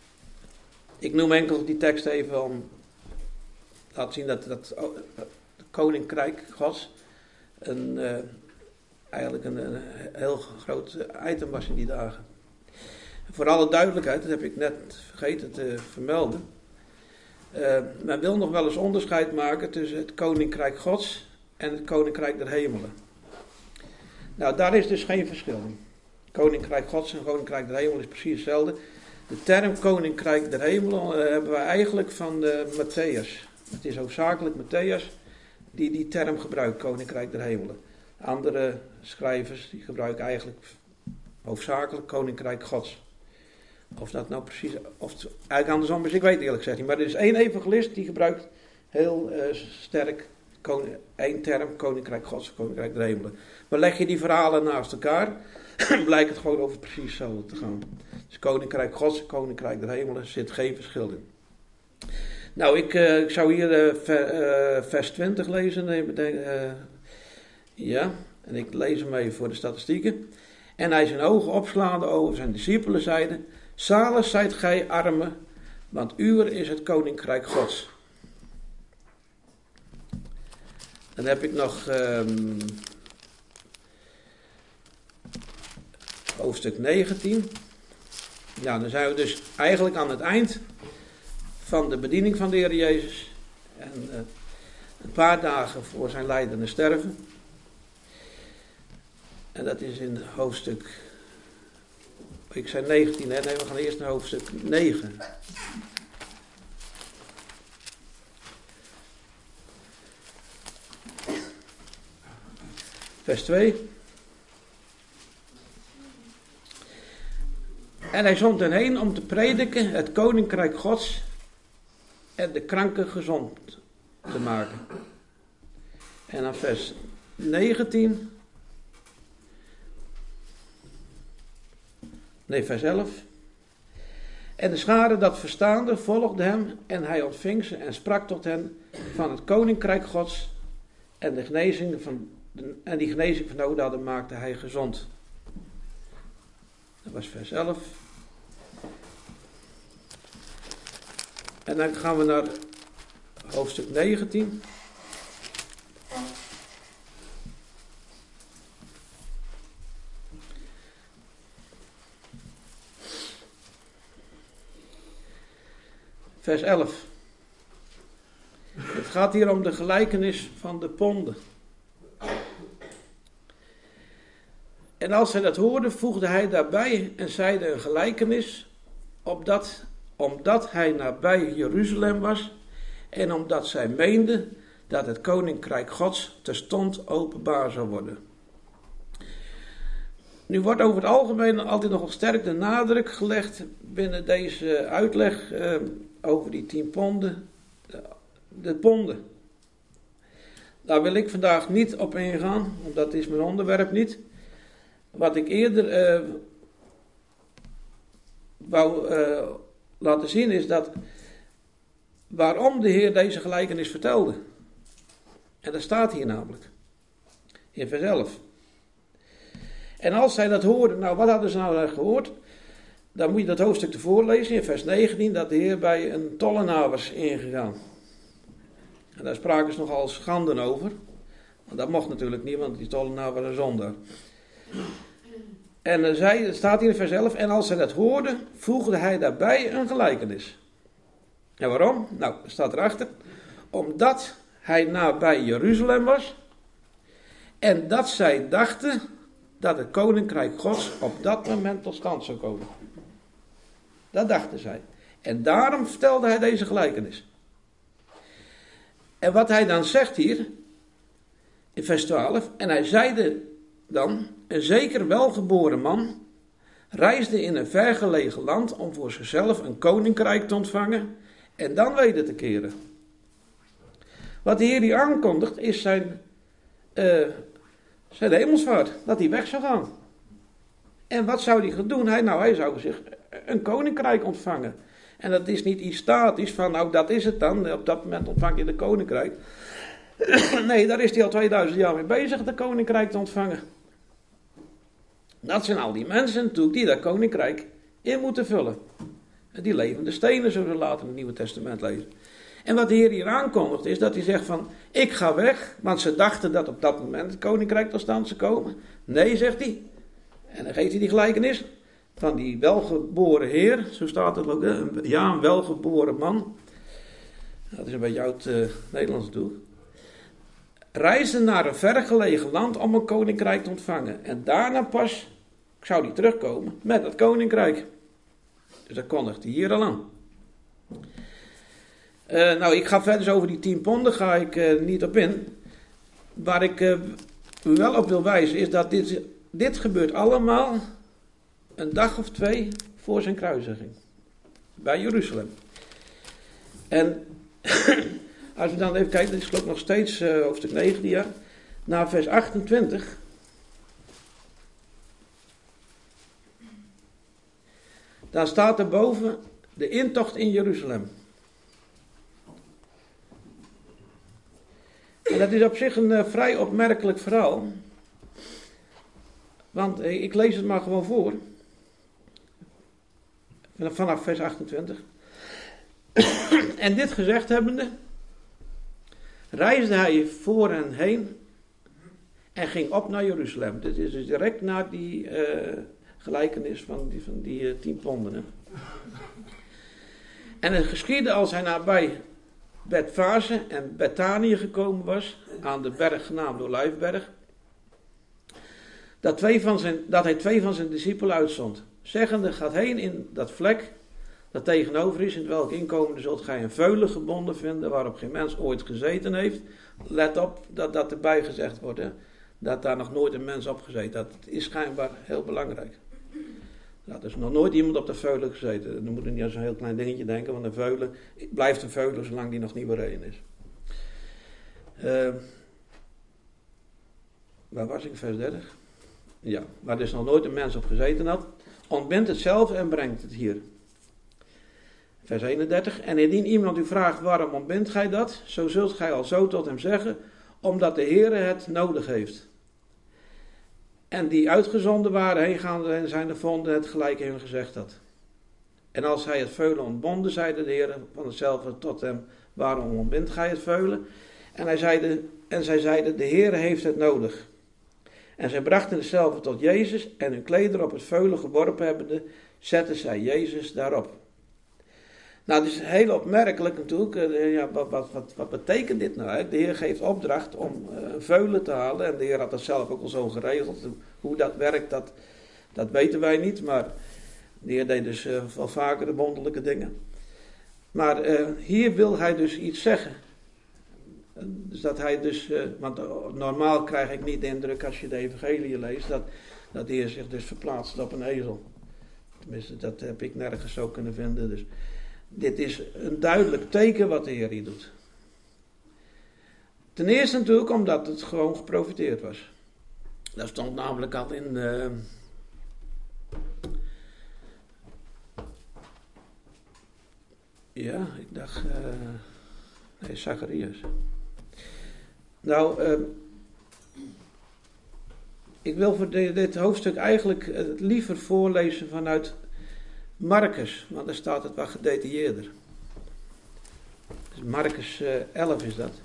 Ik noem enkel die tekst even om te laten zien dat, dat de koninkrijk Gods een, uh, eigenlijk een, een heel groot item was in die dagen. Voor alle duidelijkheid, dat heb ik net vergeten te vermelden. Uh, men wil nog wel eens onderscheid maken tussen het koninkrijk Gods en het koninkrijk der hemelen. Nou, daar is dus geen verschil in. Koninkrijk Gods en koninkrijk der hemelen is precies hetzelfde. De term koninkrijk der hemelen uh, hebben we eigenlijk van uh, Matthäus. Het is hoofdzakelijk Matthäus die die term gebruikt, koninkrijk der hemelen. Andere schrijvers die gebruiken eigenlijk hoofdzakelijk koninkrijk Gods. Of dat nou precies, of het eigenlijk andersom is, ik weet eerlijk gezegd niet. Maar er is één evangelist die gebruikt heel uh, sterk koning, één term, koninkrijk Gods, koninkrijk der hemelen. Maar leg je die verhalen naast elkaar, blijkt het gewoon over precies hetzelfde te gaan. Dus koninkrijk Gods, koninkrijk der hemelen, zit geen verschil in. Nou, ik, uh, ik zou hier uh, ver, uh, vers twintig lezen. Uh, ja, en ik lees hem even voor de statistieken. En hij zijn ogen opslaande over zijn discipelen zeide: zalig zijt gij armen, want uwer is het koninkrijk Gods. Dan heb ik nog um, hoofdstuk negentien. Ja, dan zijn we dus eigenlijk aan het eind van de bediening van de Heer Jezus. En uh, een paar dagen voor zijn lijden en sterven. En dat is in hoofdstuk, ik zei negentien, hè? Nee, we gaan eerst naar hoofdstuk negen. Vers twee. En hij zond hen heen om te prediken het koninkrijk Gods en de kranken gezond te maken. En dan vers negentien. Nee, vers elf. En de schare dat verstaande volgde hem en hij ontving ze en sprak tot hen van het koninkrijk Gods en de genezing van de, en die genezing van noden hadden maakte hij gezond. Dat was vers elf. En dan gaan we naar hoofdstuk negentien. Vers elf. Het gaat hier om de gelijkenis van de ponden. En als hij dat hoorde, voegde hij daarbij en zeide een gelijkenis, opdat, omdat hij nabij Jeruzalem was en omdat zij meenden dat het koninkrijk Gods terstond openbaar zou worden. Nu wordt over het algemeen altijd nogal sterk de nadruk gelegd binnen deze uitleg uh, over die tien ponden, de, de ponden. Daar wil ik vandaag niet op ingaan, want dat is mijn onderwerp niet. Wat ik eerder uh, wou uh, laten zien is dat waarom de Heer deze gelijkenis vertelde. En dat staat hier namelijk, in vers elf. En als zij dat hoorden, nou wat hadden ze nou gehoord? Dan moet je dat hoofdstuk ervoor lezen, in vers negentien, dat de Heer bij een tollenaar was ingegaan. En daar spraken ze nogal schanden over. Want dat mocht natuurlijk niet, want die tollenaar was een zondaar. En uh, zij, het staat hier in vers elf, en als zij dat hoorden, voegde hij daarbij een gelijkenis. En waarom? Nou, staat erachter. Omdat hij nabij Jeruzalem was. En dat zij dachten dat het koninkrijk Gods op dat moment tot stand zou komen. Dat dachten zij. En daarom vertelde hij deze gelijkenis. En wat hij dan zegt hier, in vers twaalf, en hij zeide dan, een zeker welgeboren man reisde in een vergelegen land om voor zichzelf een koninkrijk te ontvangen en dan weder te keren. Wat de Heer hier aankondigt is zijn, uh, zijn hemelsvaart, dat hij weg zou gaan. En wat zou hij gaan doen? Hij, nou, hij zou zich een koninkrijk ontvangen. En dat is niet iets statisch van, nou dat is het dan, op dat moment ontvang je de koninkrijk. Nee, daar is hij al tweeduizend jaar mee bezig, de koninkrijk te ontvangen. Dat zijn al die mensen natuurlijk die dat koninkrijk in moeten vullen. Die levende stenen zullen we later in het Nieuwe Testament lezen. En wat de Heer hier aankondigt is dat hij zegt van, ik ga weg, want ze dachten dat op dat moment het koninkrijk tot stand zou komen. Nee, zegt hij. En dan geeft hij die gelijkenis van die welgeboren Heer, zo staat het ook, hè? Ja, een welgeboren man. Dat is een beetje oud uh, Nederlands natuurlijk. Reisde naar een vergelegen land om een koninkrijk te ontvangen. En daarna pas zou hij terugkomen met dat koninkrijk. Dus dat kondigt hij hier al aan. Uh, nou, ik ga verder over die tien ponden, ga ik uh, niet op in. Waar ik uh, u wel op wil wijzen is dat dit, dit gebeurt allemaal een dag of twee voor zijn kruisiging. Bij Jeruzalem. En als we dan even kijken, dit is geloof ik nog steeds uh, hoofdstuk negentien, ja. Naar vers achtentwintig. Dan staat er boven de intocht in Jeruzalem. En dat is op zich een uh, vrij opmerkelijk verhaal. Want uh, ik lees het maar gewoon voor. Vanaf vers achtentwintig. En dit gezegd hebbende, reisde hij voor hen heen en ging op naar Jeruzalem. Dit is dus direct na die uh, gelijkenis van die, van die uh, tien ponden. Hè. En het geschiedde als hij nabij Betfase en Betanië gekomen was, aan de berg genaamd Olijfberg, dat, twee van zijn, dat hij twee van zijn discipelen uitzond, zeggende, gaat heen in dat vlek dat tegenover is, in welk inkomen zult gij een veulen gebonden vinden, waarop geen mens ooit gezeten heeft. Let op dat dat erbij gezegd wordt, hè? Dat daar nog nooit een mens op gezeten. Dat is schijnbaar heel belangrijk. Nou, er is nog nooit iemand op de veulen gezeten. Dan moet je niet aan zo'n heel klein dingetje denken, want een veulen blijft een veulen zolang die nog niet bereden is. Uh, waar was ik? Vers dertig. Ja, waar dus nog nooit een mens op gezeten had, ontbindt het zelf en brengt het hier. Vers eenendertig. En indien iemand u vraagt waarom ontbindt gij dat, zo zult gij al zo tot hem zeggen, omdat de Heere het nodig heeft. En die uitgezonden waren, heengaande en zijn de vonden het gelijk hun gezegd had. En als hij het veulen ontbonden, zeide de Heere van hetzelfde tot hem, waarom ontbindt gij het veulen? En, hij zeide, en zij zeiden, de Heere heeft het nodig. En zij brachten hetzelfde tot Jezus en hun klederen op het veulen geworpen hebbende, zetten zij Jezus daarop. Nou, het is heel opmerkelijk natuurlijk. Ja, wat, wat, wat, wat betekent dit nou? De Heer geeft opdracht om uh, een veulen te halen. En de Heer had dat zelf ook al zo geregeld. Hoe dat werkt, dat, dat weten wij niet. Maar de Heer deed dus uh, wel vaker de wonderlijke dingen. Maar uh, hier wil hij dus iets zeggen. Dus dat hij dus, uh, want uh, normaal krijg ik niet de indruk als je de evangelie leest, dat, dat de Heer zich dus verplaatst op een ezel. Tenminste, dat heb ik nergens zo kunnen vinden. Dus dit is een duidelijk teken wat de Heer hier doet. Ten eerste natuurlijk omdat het gewoon geprofiteerd was. Dat stond namelijk al in Uh, ja, ik dacht. Uh, nee, Zacharias. Nou, uh, ik wil voor de, dit hoofdstuk eigenlijk het liever voorlezen vanuit Marcus, want daar staat het wat gedetailleerder. Dus Marcus uh, elf is dat.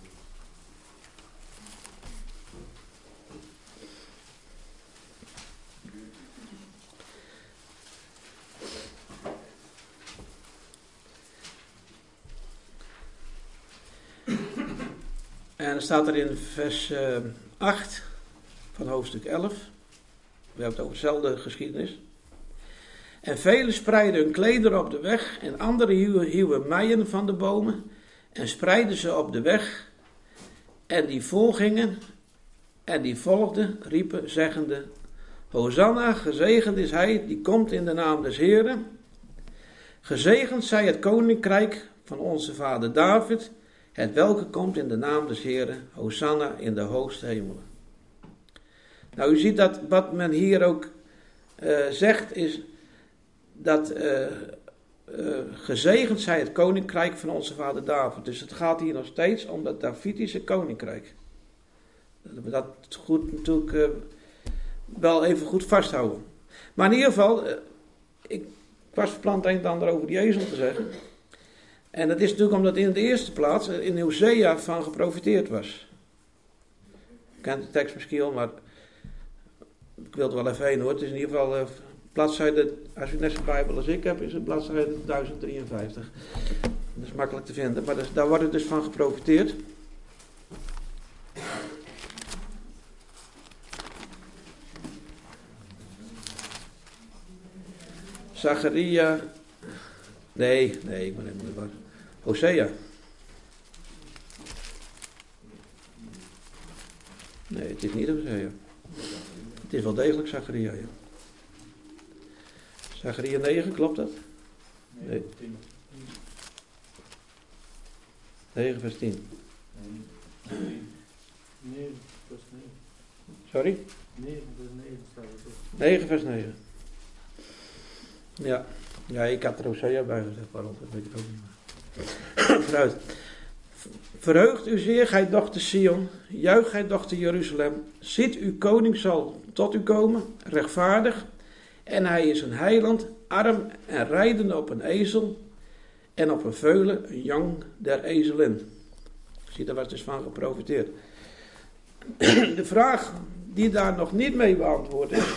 En dan staat er in vers uh, acht van hoofdstuk elf. We hebben het over dezelfde geschiedenis. En velen spreidden hun klederen op de weg en anderen hieuwen, hieuwen meien van de bomen en spreidden ze op de weg. En die volgingen en die volgden, riepen zeggende, Hosanna, gezegend is hij die komt in de naam des Heeren. Gezegend zij het koninkrijk van onze vader David, het welke komt in de naam des Heeren, Hosanna in de hoogste hemelen. Nou, u ziet dat wat men hier ook uh, zegt is dat uh, uh, gezegend zij het koninkrijk van onze vader David. Dus het gaat hier nog steeds om dat Davidische koninkrijk. Dat we dat goed natuurlijk uh, wel even goed vasthouden. Maar in ieder geval, uh, ik was van plan het een en ander over die ezel te zeggen. En dat is natuurlijk omdat in de eerste plaats in Hosea van geprofiteerd was. Je kent de tekst misschien al, maar ik wil er wel even heen hoor. Het is in ieder geval uh, bladzijde, als u net zo'n Bijbel als ik heb, is het bladzijde duizend drieënvijftig. Dat is makkelijk te vinden, maar dus, daar wordt het dus van geprofiteerd. Zacharia, nee, nee, ik ben helemaal niet waar. Hosea. Nee, het is niet Hosea. Het is wel degelijk Zacharia, ja. Zacharia negen, klopt dat? Nee. negen vers tien. negen vers negen. Sorry? negen vers negen staat het. negen vers negen. Ja. Ja, ik had er Hosea bij gezegd, waarom, dat weet ik ook niet meer. Vooruit. Verheugt u zeer, gij dochter Sion, juich gij dochter Jeruzalem, ziet uw koning zal tot u komen, rechtvaardig, en hij is een heiland, arm en rijdende op een ezel, en op een veulen, een jong der ezelin. Zie, daar was dus van geprofiteerd. De vraag die daar nog niet mee beantwoord is,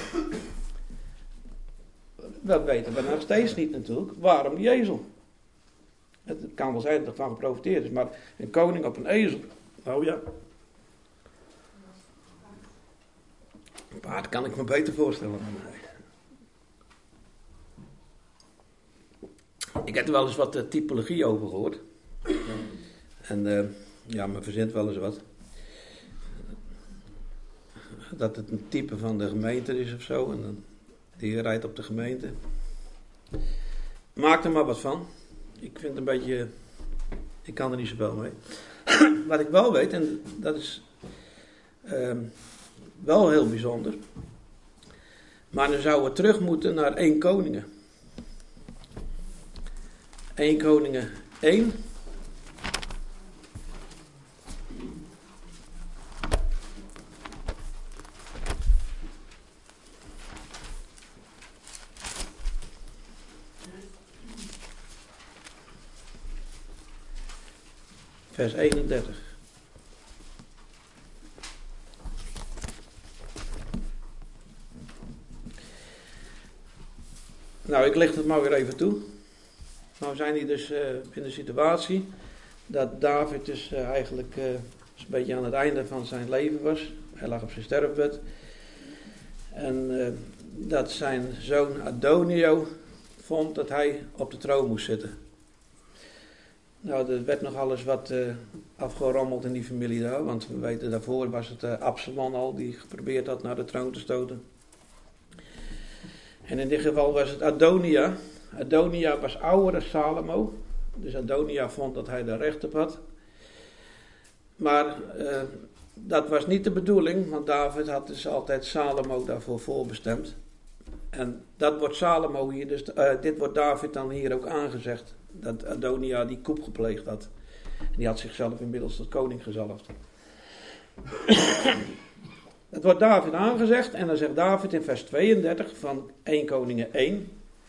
dat weten we nog steeds niet natuurlijk, waarom die ezel? Het kan wel zijn dat er van geprofiteerd is, maar een koning op een ezel, nou ja. Een paard kan ik me beter voorstellen dan mij. Ik heb er wel eens wat uh, typologie over gehoord. En uh, ja, men verzint wel eens wat. Dat het een type van de gemeente is of zo. En dan die rijdt op de gemeente. Maak er maar wat van. Ik vind het een beetje... Ik kan er niet zoveel mee. Wat ik wel weet, en dat is uh, wel heel bijzonder. Maar dan zouden we terug moeten naar één Koningen. één Koningen één. Vers eenendertig. Nou, ik licht het maar weer even toe. Nou zijn hier dus uh, in de situatie dat David dus uh, eigenlijk uh, een beetje aan het einde van zijn leven was. Hij lag op zijn sterfbed. En uh, dat zijn zoon Adonio vond dat hij op de troon moest zitten. Nou, er werd nog alles wat uh, afgerommeld in die familie daar. Want we weten, daarvoor was het uh, Absalom al die geprobeerd had naar de troon te stoten. En in dit geval was het Adonia. Adonia was ouder dan Salomo. Dus Adonia vond dat hij daar recht op had. Maar uh, dat was niet de bedoeling. Want David had dus altijd Salomo daarvoor voorbestemd. En dat wordt Salomo hier, dus uh, dit wordt David dan hier ook aangezegd. Dat Adonia die koep gepleegd had. En die had zichzelf inmiddels tot koning gezalfd. Het wordt David aangezegd. En dan zegt David in vers tweeëndertig van één Koningen één.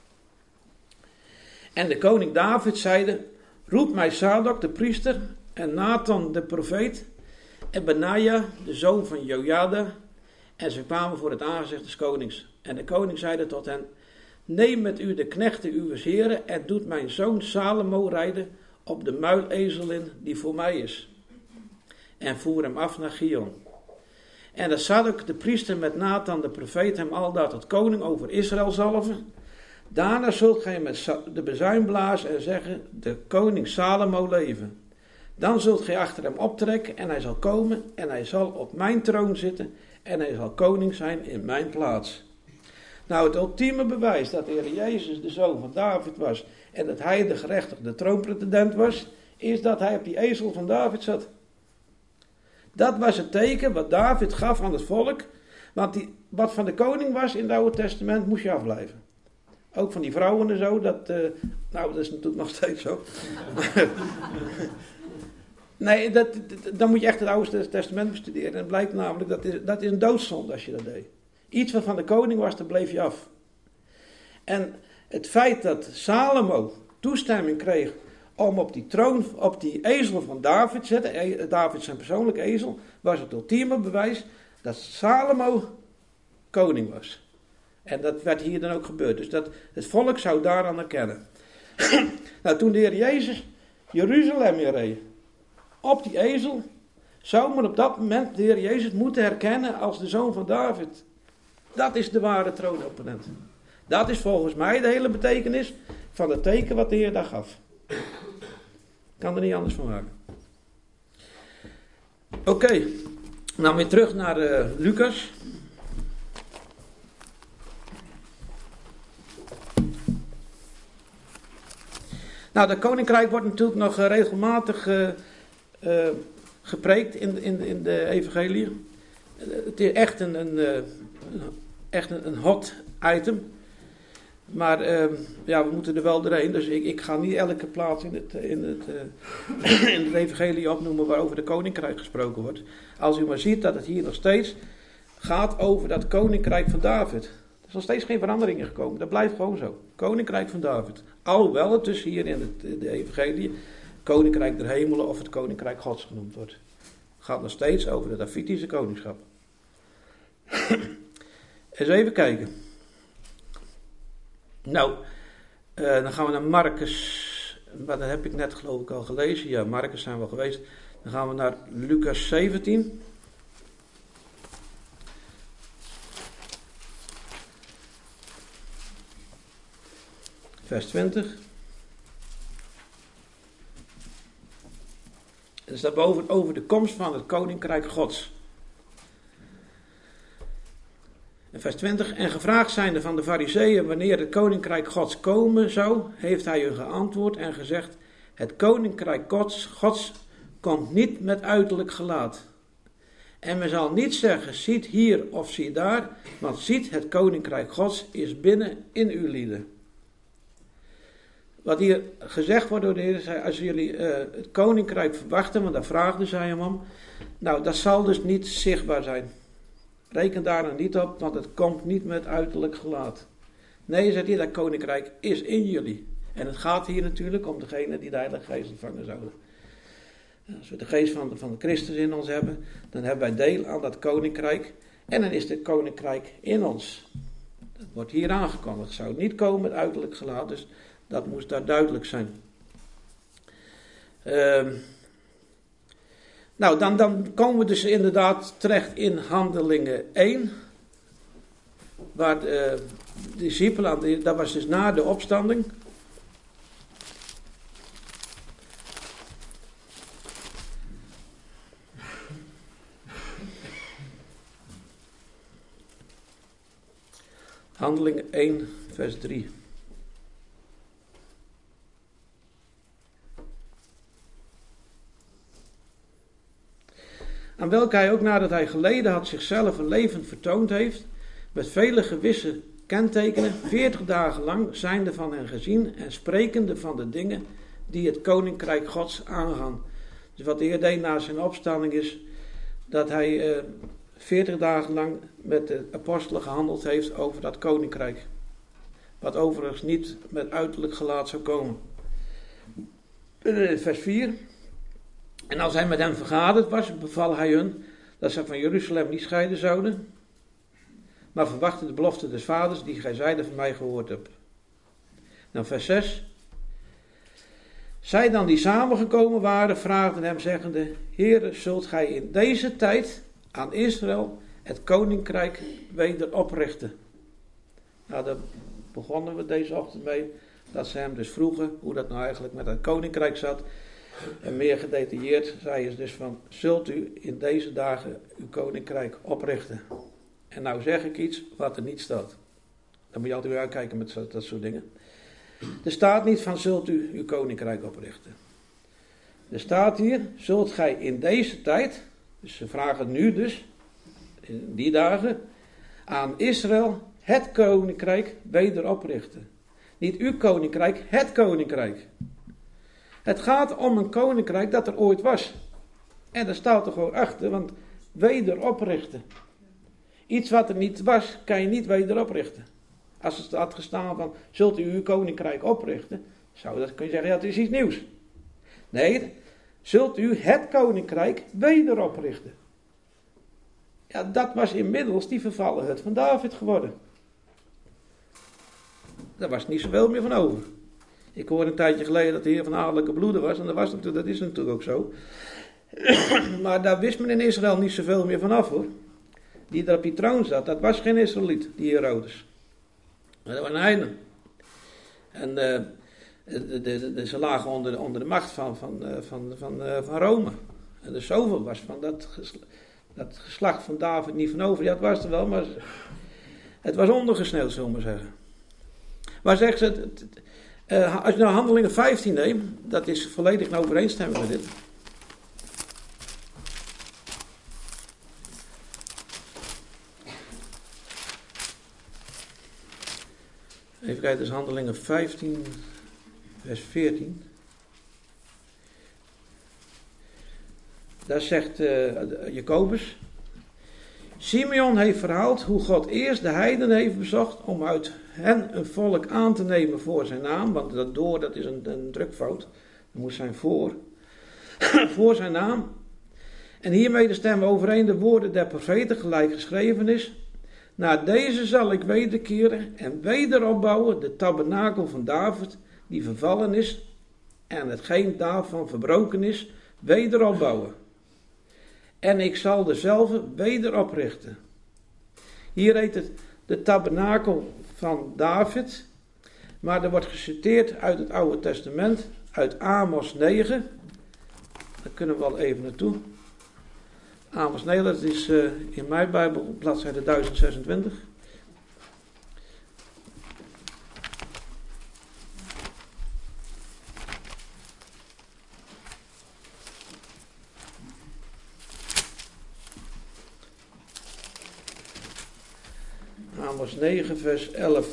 En de koning David zeide: roep mij Zadok de priester en Nathan de profeet en Benaja de zoon van Jojada. En ze kwamen voor het aangezicht des konings. En de koning zeide tot hen: neem met u de knechten uwes heren en doet mijn zoon Salomo rijden op de muilezelin die voor mij is. En voer hem af naar Gion. En dat Zadok de priester met Nathan de profeet hem aldaar tot koning over Israël zalven. Daarna zult gij met de bezuin blazen en zeggen: de koning Salomo leven. Dan zult gij achter hem optrekken en hij zal komen en hij zal op mijn troon zitten en hij zal koning zijn in mijn plaats. Nou, het ultieme bewijs dat de Heer Jezus de zoon van David was en dat hij de gerechtigde troonpretendent was, is dat hij op die ezel van David zat. Dat was het teken wat David gaf aan het volk, want die, wat van de koning was in het Oude Testament moest je afblijven. Ook van die vrouwen en zo, dat, uh, nou dat is natuurlijk nog steeds zo. Nee, dat, dat, dan moet je echt het Oude Testament bestuderen. En het blijkt namelijk, dat is, dat is een doodzonde als je dat deed. Iets wat van de koning was, daar bleef je af. En het feit dat Salomo toestemming kreeg om op die troon, op die ezel van David te zetten. David zijn persoonlijke ezel was het ultieme bewijs dat Salomo koning was. En dat werd hier dan ook gebeurd. Dus dat het volk zou daaraan herkennen. Nou, toen de Heer Jezus Jeruzalem inreed, op die ezel, zou men op dat moment de Heer Jezus moeten herkennen als de zoon van David. Dat is de ware troonopponent. Dat is volgens mij de hele betekenis van het teken wat de Heer daar gaf. Ik kan er niet anders van maken. Oké, okay. Nou weer terug naar uh, Lucas. Nou, dat koninkrijk wordt natuurlijk nog uh, regelmatig uh, uh, gepreekt in, in, in de evangelie. Uh, het is echt een, een, uh, echt een, een hot item. Maar uh, ja, we moeten er wel doorheen. Dus ik, ik ga niet elke plaats in het, in, het, uh, in het evangelie opnoemen waarover de koninkrijk gesproken wordt. Als u maar ziet dat het hier nog steeds gaat over dat koninkrijk van David. Er is nog steeds geen verandering in gekomen. Dat blijft gewoon zo. Koninkrijk van David. Alhoewel het dus hier in het, de evangelie koninkrijk der hemelen of het koninkrijk Gods genoemd wordt. Het gaat nog steeds over het Davidische koningschap. Eens even kijken. Nou, uh, dan gaan we naar Marcus. Maar dat heb ik net geloof ik al gelezen. Ja, Marcus zijn we al geweest. Dan gaan we naar Lucas zeventien. Vers twintig. Er staat boven over de komst van het koninkrijk Gods. In vers twintig. En gevraagd zijnde van de Farizeeën wanneer het koninkrijk Gods komen zou, heeft hij hun geantwoord en gezegd: het koninkrijk Gods, Gods komt niet met uiterlijk gelaat. En men zal niet zeggen, ziet hier of zie daar, want ziet, het koninkrijk Gods is binnen in uw lieden. Wat hier gezegd wordt door de Heer, zei, als jullie uh, het koninkrijk verwachten, want daar vraagden zij hem om, nou dat zal dus niet zichtbaar zijn. Reken daar dan niet op, want het komt niet met uiterlijk gelaat. Nee, zegt hij, dat koninkrijk is in jullie. En het gaat hier natuurlijk om degene die de Heilige Geest ontvangen zouden. Als we de geest van de, van de Christus in ons hebben, dan hebben wij deel aan dat koninkrijk. En dan is het koninkrijk in ons. Dat wordt hier aangekondigd. Het zou niet komen met uiterlijk gelaat, dus dat moest daar duidelijk zijn. Uh, nou, dan, dan komen we dus inderdaad terecht in Handelingen één. Waar de, de discipelen, dat was dus na de opstanding. Handelingen één, vers drie. Aan welke hij ook nadat hij geleden had zichzelf een leven vertoond heeft, met vele gewisse kentekenen, veertig dagen lang zijnde van hen gezien en sprekende van de dingen die het koninkrijk Gods aangaan. Dus wat de Heer deed na zijn opstanding is dat hij uh, veertig dagen lang met de apostelen gehandeld heeft over dat koninkrijk. Wat overigens niet met uiterlijk gelaat zou komen. Vers vier. En als hij met hen vergaderd was, beval hij hun dat zij van Jeruzalem niet scheiden zouden, maar verwachten de belofte des vaders die gij zeide van mij gehoord hebt. Dan vers zes. Zij dan die samengekomen waren, vraagden hem zeggende: Heere, zult gij in deze tijd aan Israël het koninkrijk weder oprichten? Nou, daar begonnen we deze ochtend mee, dat ze hem dus vroegen hoe dat nou eigenlijk met het koninkrijk zat. En meer gedetailleerd zei hij dus van, zult u in deze dagen uw koninkrijk oprichten? En nou zeg ik iets wat er niet staat. Dan moet je altijd weer uitkijken met dat, dat soort dingen. Er staat niet van, zult u uw koninkrijk oprichten? Er staat hier, zult gij in deze tijd, dus ze vragen nu dus, in die dagen, aan Israël het koninkrijk weder oprichten. Niet uw koninkrijk, het koninkrijk. Het gaat om een koninkrijk dat er ooit was. En daar staat er gewoon achter, want weder oprichten. Iets wat er niet was, kan je niet weder oprichten. Als het had gestaan van, zult u uw koninkrijk oprichten, zou dat kun je zeggen, ja, het is iets nieuws. Nee, zult u het koninkrijk wederoprichten. Ja, dat was inmiddels die vervallen hut van David geworden. Daar was niet zoveel meer van over. Ik hoorde een tijdje geleden dat de heer van adellijke bloeden was. En dat, was natuurlijk, dat is natuurlijk ook zo. Maar daar wist men in Israël niet zoveel meer vanaf hoor. Die er op die troon zat, dat was geen Israëliet, die Herodes. Maar dat was een heiden. En uh, de, de, de, ze lagen onder, onder de macht van, van, uh, van, van, uh, van Rome. En er zoveel was van dat, gesla, dat geslacht van David niet van over. Ja, het was er wel, maar het was ondergesneeuwd, zullen we maar zeggen. Maar zegt ze, het, het, uh, als je nou Handelingen vijftien neemt, dat is volledig in overeenstemming met dit. Even kijken, dus Handelingen vijftien, vers veertien. Daar zegt uh, Jacobus: Simeon heeft verhaald hoe God eerst de heidenen heeft bezocht om uit hen een volk aan te nemen voor zijn naam. Want dat door, dat is een, een drukfout. Dat moet zijn voor. voor zijn naam. En hiermee stemmen overeen de woorden der profeten gelijk geschreven is. Naar deze zal ik wederkeren en wederopbouwen de tabernakel van David, die vervallen is, en hetgeen daarvan verbroken is, wederopbouwen. En ik zal dezelfde wederoprichten. Hier heet het de tabernakel van David, maar er wordt geciteerd uit het Oude Testament, uit Amos negen. Daar kunnen we wel even naartoe. Amos negen, dat is uh, in mijn Bijbel, bladzijde duizend zesentwintig. Amos negen, vers elf.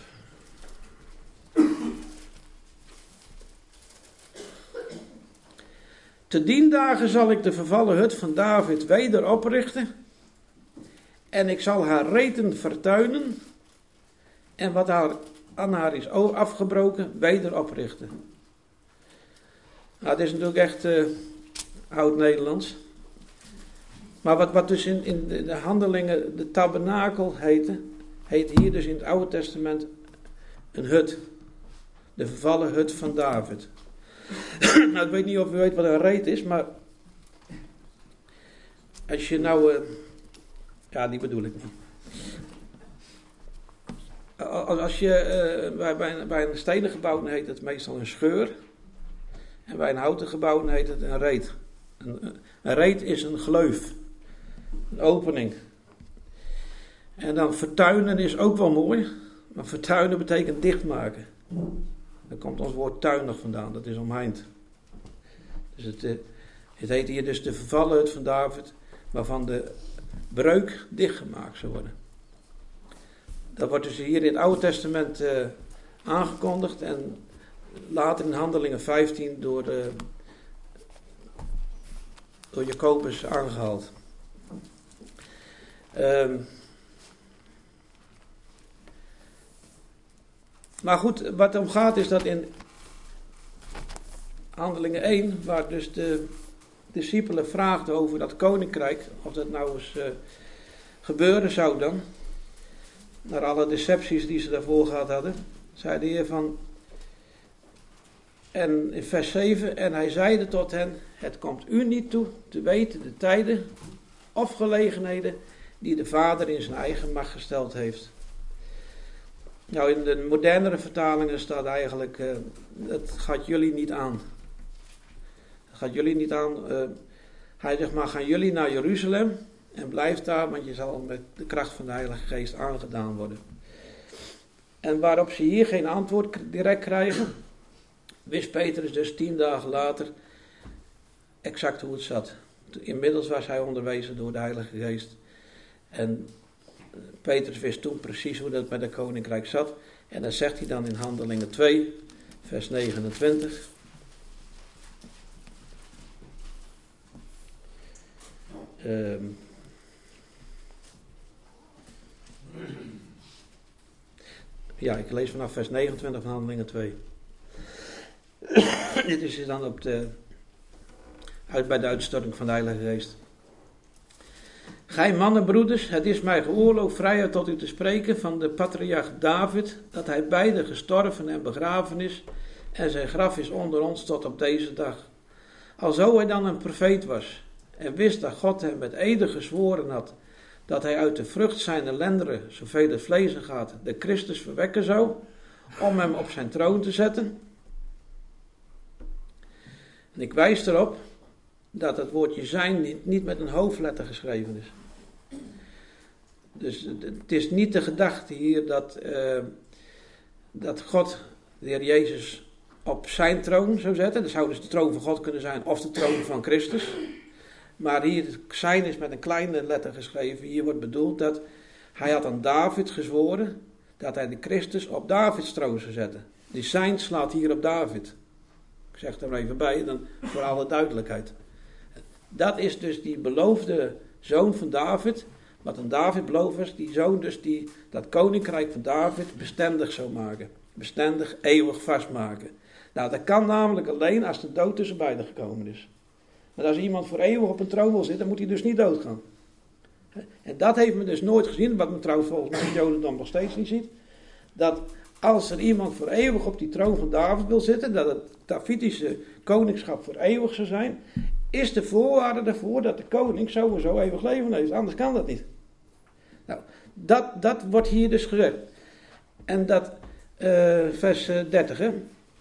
Te dien dagen zal ik de vervallen hut van David weder oprichten. En ik zal haar reten vertuinen. En wat haar, aan haar is afgebroken, weder oprichten. Nou, het is natuurlijk echt uh, oud-Nederlands. Maar wat, wat dus in, in de handelingen de tabernakel heette, heet hier dus in het Oude Testament een hut. De vervallen hut van David. Nou, ik weet niet of u weet wat een reet is, maar als je nou, uh, ja, die bedoel ik niet. Als je uh, bij, bij, een, bij een stenen gebouw heet het meestal een scheur en bij een houten gebouw heet het een reet. Een, een reet is een gleuf, een opening. En dan vertuinen is ook wel mooi, maar vertuinen betekent dichtmaken. Daar komt ons woord tuinig vandaan, dat is omheind. Dus het, het heet hier dus de vervallen hut van David, waarvan de breuk dichtgemaakt zou worden. Dat wordt dus hier in het Oude Testament uh, aangekondigd en later in Handelingen vijftien door, uh, door Jacobus aangehaald. Um, Maar goed, wat er om gaat is dat in Handelingen één, waar dus de discipelen vraagden over dat koninkrijk, of dat nou eens uh, gebeuren zou dan, naar alle decepties die ze daarvoor gehad hadden, zei de Heer van, en in vers zeven, en hij zeide tot hen, het komt u niet toe te weten de tijden of gelegenheden die de Vader in zijn eigen macht gesteld heeft. Nou, in de modernere vertalingen staat eigenlijk, uh, het gaat jullie niet aan. Het gaat jullie niet aan. Uh, hij zegt maar, gaan jullie naar Jeruzalem en blijf daar, want je zal met de kracht van de Heilige Geest aangedaan worden. En waarop ze hier geen antwoord direct krijgen, wist Petrus dus tien dagen later exact hoe het zat. Inmiddels was hij onderwezen door de Heilige Geest. En Petrus wist toen precies hoe dat met het koninkrijk zat. En dat zegt hij dan in Handelingen twee, vers negenentwintig. Um, ja, ik lees vanaf vers negenentwintig van Handelingen twee. Dit is dan op de uit bij de uitstorting van de Heilige Geest. Gij mannenbroeders, het is mij geoorloofd vrijheid tot u te spreken van de patriarch David, dat hij beide gestorven en begraven is, en zijn graf is onder ons tot op deze dag. Alzo hij dan een profeet was, en wist dat God hem met ede gezworen had, dat hij uit de vrucht zijner lenderen, zoveel het vlezen gaat, de Christus verwekken zou, om hem op zijn troon te zetten. En ik wijs erop dat het woordje zijn niet, niet met een hoofdletter geschreven is. Dus het is niet de gedachte hier dat, uh, dat God, de Heer Jezus, op zijn troon zou zetten. Dat zou dus de troon van God kunnen zijn of de troon van Christus. Maar hier, zijn is met een kleine letter geschreven. Hier wordt bedoeld dat hij had aan David gezworen dat hij de Christus op Davids troon zou zetten. Die zijn slaat hier op David. Ik zeg er maar even bij, dan voor alle duidelijkheid. Dat is dus die beloofde zoon van David. Wat aan David beloofd was, die zoon dus die dat koninkrijk van David bestendig zou maken. Bestendig, eeuwig vastmaken. Nou, dat kan namelijk alleen als de dood tussen beiden gekomen is. Want als iemand voor eeuwig op een troon wil zitten, dan moet hij dus niet doodgaan. En dat heeft men dus nooit gezien, wat men trouwens volgens mij in het Jodendom nog steeds niet ziet. Dat als er iemand voor eeuwig op die troon van David wil zitten, dat het Davidische koningschap voor eeuwig zou zijn, is de voorwaarde daarvoor dat de koning sowieso eeuwig leven heeft. Anders kan dat niet. Nou, dat, dat wordt hier dus gezegd. En dat, uh, vers dertig, hè.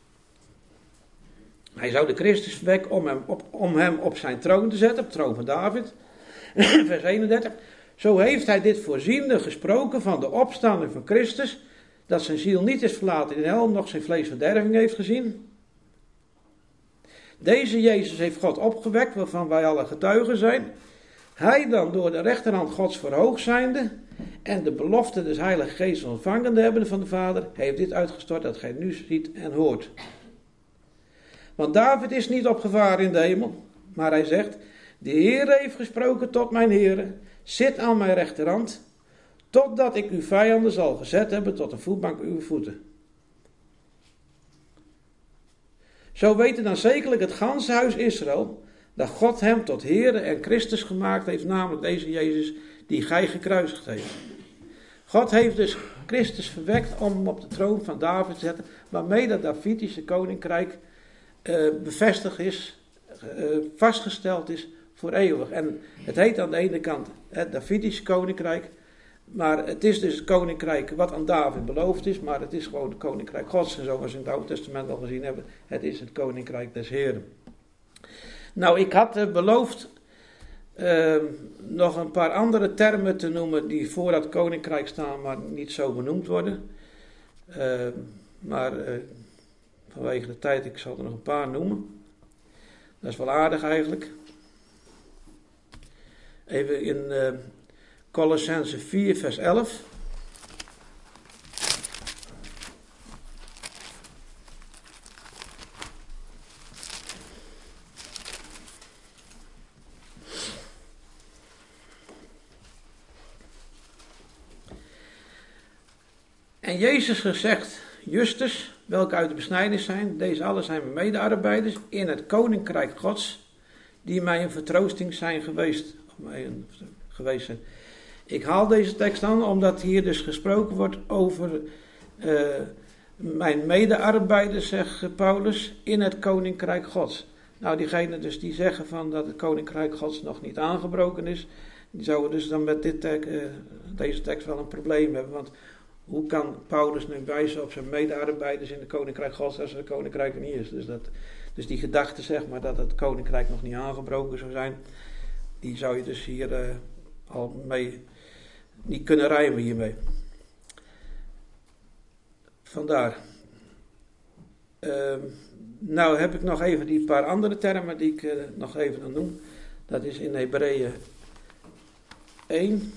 Hij zou de Christus verwekken om hem op, om hem op zijn troon te zetten, op de troon van David. Vers eenendertig. Zo heeft hij dit voorziende gesproken van de opstanding van Christus, dat zijn ziel niet is verlaten in de hel, nog zijn vlees verderving heeft gezien. Deze Jezus heeft God opgewekt, waarvan wij alle getuigen zijn. Hij dan door de rechterhand Gods verhoogd zijnde en de belofte des Heilige Geestes ontvangende hebben van de Vader, heeft dit uitgestort dat gij nu ziet en hoort. Want David is niet opgevaren in de hemel, maar hij zegt, de Heer heeft gesproken tot mijn Heere, zit aan mijn rechterhand, totdat ik uw vijanden zal gezet hebben tot een voetbank uw voeten. Zo weten dan zekerlijk het ganse huis Israël, dat God hem tot Heere en Christus gemaakt heeft, namelijk deze Jezus die gij gekruisigd heeft. God heeft dus Christus verwekt om hem op de troon van David te zetten, waarmee dat Davidische koninkrijk uh, bevestigd is, uh, vastgesteld is voor eeuwig. En het heet aan de ene kant het Davidische koninkrijk, maar het is dus het koninkrijk wat aan David beloofd is, maar het is gewoon het koninkrijk Gods. En zoals we in het Oude Testament al gezien hebben, het is het koninkrijk des Heeren. Nou, ik had uh, beloofd uh, nog een paar andere termen te noemen die voor dat koninkrijk staan, maar niet zo benoemd worden. Uh, maar uh, vanwege de tijd, ik zal er nog een paar noemen. Dat is wel aardig eigenlijk. Even in uh, Colossenzen vier vers elf. En Jezus gezegd, Justus, welke uit de besnijdenis zijn, deze allen zijn mijn medearbeiders in het koninkrijk Gods, die mij een vertroosting zijn geweest. Of mij een, geweest zijn. Ik haal deze tekst aan, omdat hier dus gesproken wordt over uh, mijn medearbeiders, zegt Paulus, in het koninkrijk Gods. Nou, diegenen dus die zeggen van dat het koninkrijk Gods nog niet aangebroken is, die zouden dus dan met dit tek, uh, deze tekst wel een probleem hebben, want hoe kan Paulus nu wijzen op zijn medearbeiders in het koninkrijk Gods als het koninkrijk er niet is? Dus, dat, dus die gedachte, zeg maar, dat het koninkrijk nog niet aangebroken zou zijn, die zou je dus hier uh, al mee niet kunnen rijmen hiermee. Vandaar. Uh, nou heb ik nog even die paar andere termen die ik uh, nog even dan noem. Dat is in Hebreeën één.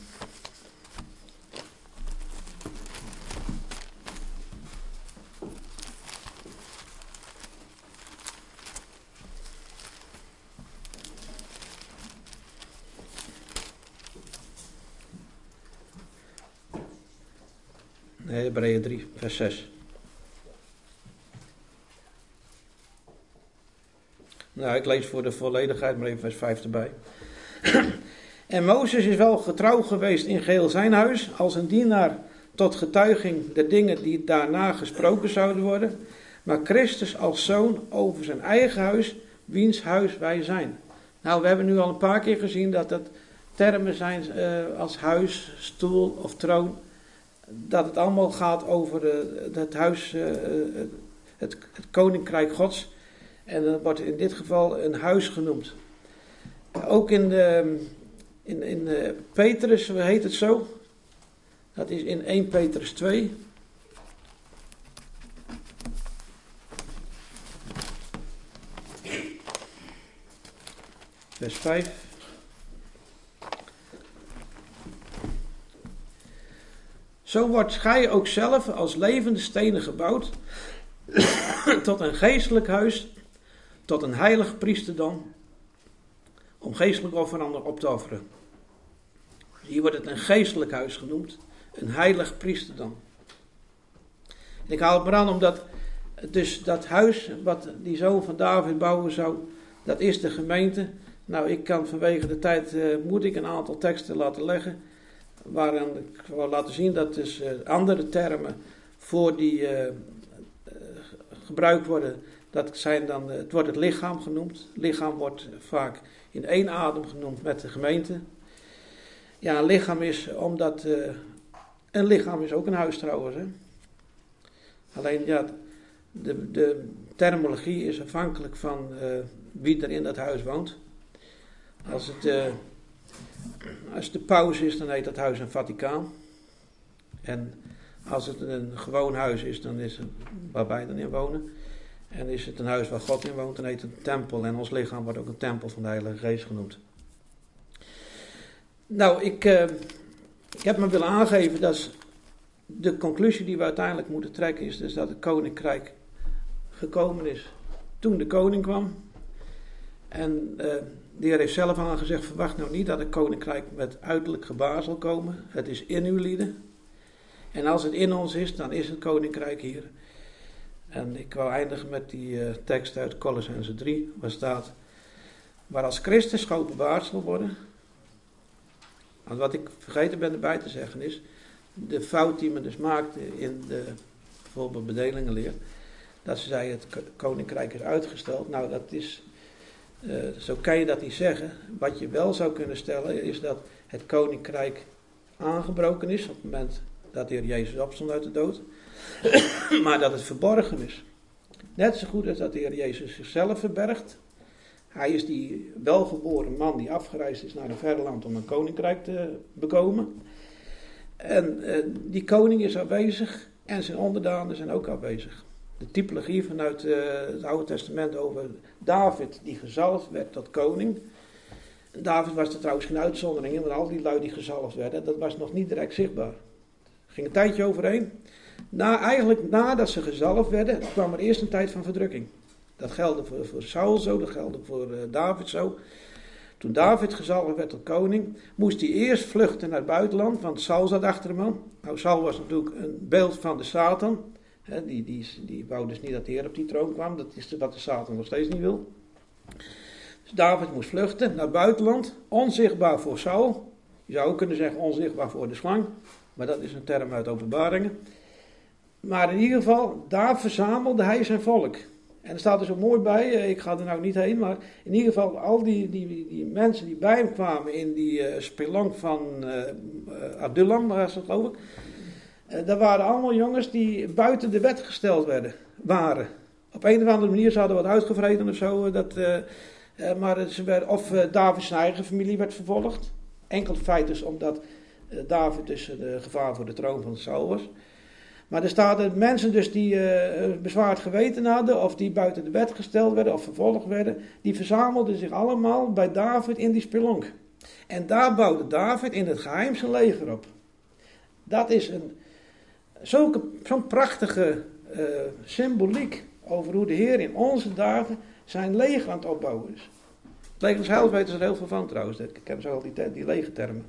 Nee, Hebreeën drie, vers zes. Nou, ik lees voor de volledigheid maar even vers vijf erbij. En Mozes is wel getrouw geweest in geheel zijn huis, als een dienaar tot getuiging der dingen die daarna gesproken zouden worden. Maar Christus als zoon over zijn eigen huis, wiens huis wij zijn. Nou, we hebben nu al een paar keer gezien dat dat termen zijn uh, als huis, stoel of troon. Dat het allemaal gaat over uh, het huis, uh, het, het koninkrijk Gods. En dat wordt in dit geval een huis genoemd. Ook in, de, in, in uh, Petrus, hoe heet het zo? Dat is in eerste Petrus twee. Vers vijf. Zo wordt gij ook zelf als levende stenen gebouwd tot een geestelijk huis, tot een heilig priesterdom, om geestelijk offeranden op te offeren. Hier wordt het een geestelijk huis genoemd, een heilig priesterdom. En ik haal het maar aan omdat dus dat huis wat die zoon van David bouwen zou, dat is de gemeente. Nou, ik kan vanwege de tijd, uh, moet ik een aantal teksten laten leggen, waarin ik wil laten zien dat dus uh, andere termen voor die uh, uh, gebruikt worden. Dat zijn dan, uh, het wordt het lichaam genoemd. Het lichaam wordt vaak in één adem genoemd met de gemeente. Ja, een lichaam is omdat, uh, een lichaam is ook een huis trouwens. Hè? Alleen ja, de, de terminologie is afhankelijk van uh, wie er in dat huis woont. Als het, uh, als het de paus is, dan heet dat huis een Vaticaan. En als het een gewoon huis is, dan is het waar wij dan in wonen. En is het een huis waar God in woont, dan heet het een tempel. En ons lichaam wordt ook een tempel van de Heilige Geest genoemd. Nou, ik, uh, ik heb me willen aangeven dat de conclusie die we uiteindelijk moeten trekken is dus dat het koninkrijk gekomen is toen de koning kwam. En uh, de Heer heeft zelf aangezegd, verwacht nou niet dat het koninkrijk met uiterlijk gebaar zal komen. Het is in uw lieden. En als het in ons is, dan is het koninkrijk hier. En ik wou eindigen met die uh, tekst uit Kolossenzen drie, waar staat, waar als Christus geopenbaard zal worden. En wat ik vergeten ben erbij te zeggen is, de fout die men dus maakte in de bijvoorbeeld bedelingenleer, dat ze zei het koninkrijk is uitgesteld. Nou, dat is, uh, zo kan je dat niet zeggen. Wat je wel zou kunnen stellen is dat het koninkrijk aangebroken is op het moment dat de Heer Jezus opstond uit de dood. Maar dat het verborgen is. Net zo goed als dat de Heer Jezus zichzelf verbergt. Hij is die welgeboren man die afgereisd is naar een verre land om een koninkrijk te bekomen. En uh, die koning is aanwezig en zijn onderdanen zijn ook aanwezig. De typologie vanuit uh, het Oude Testament over David die gezalfd werd tot koning. David was er trouwens geen uitzondering in, want al die lui die gezalfd werden, dat was nog niet direct zichtbaar. Er ging een tijdje overheen. Na, eigenlijk nadat ze gezalfd werden, kwam er eerst een tijd van verdrukking. Dat geldde voor, voor Saul zo, dat geldde voor uh, David zo. Toen David gezalfd werd tot koning, moest hij eerst vluchten naar het buitenland, want Saul zat achter hem aan. Nou, Saul was natuurlijk een beeld van de Satan. He, die, die, die wou dus niet dat de Heer op die troon kwam, dat is wat de Satan nog steeds niet wil. Dus David moest vluchten naar het buitenland, onzichtbaar voor Saul. Je zou ook kunnen zeggen onzichtbaar voor de slang, maar dat is een term uit Openbaringen. Maar in ieder geval, daar verzamelde hij zijn volk. En er staat er zo mooi bij, ik ga er nou niet heen, maar in ieder geval al die, die, die mensen die bij hem kwamen in die uh, spelonk van uh, Adullam, was dat geloof ik. Uh, dat waren allemaal jongens die buiten de wet gesteld werden, waren. Op een of andere manier ze hadden wat uitgevreden of zo. Dat, uh, uh, maar ze werden, of uh, David zijn eigen familie werd vervolgd. Enkel feit is omdat uh, David dus uh, de gevaar voor de troon van Saul was. Maar er staan mensen dus die uh, bezwaard geweten hadden, of die buiten de wet gesteld werden, of vervolgd werden, die verzamelden zich allemaal bij David in die spelonk. En daar bouwde David in het geheim zijn leger op. Dat is een, zulke, zo'n prachtige uh, symboliek over hoe de Heer in onze dagen zijn leger aan het opbouwen is. Het leger des Heils weten er heel veel van trouwens, ik ken zo al die, die legertermen.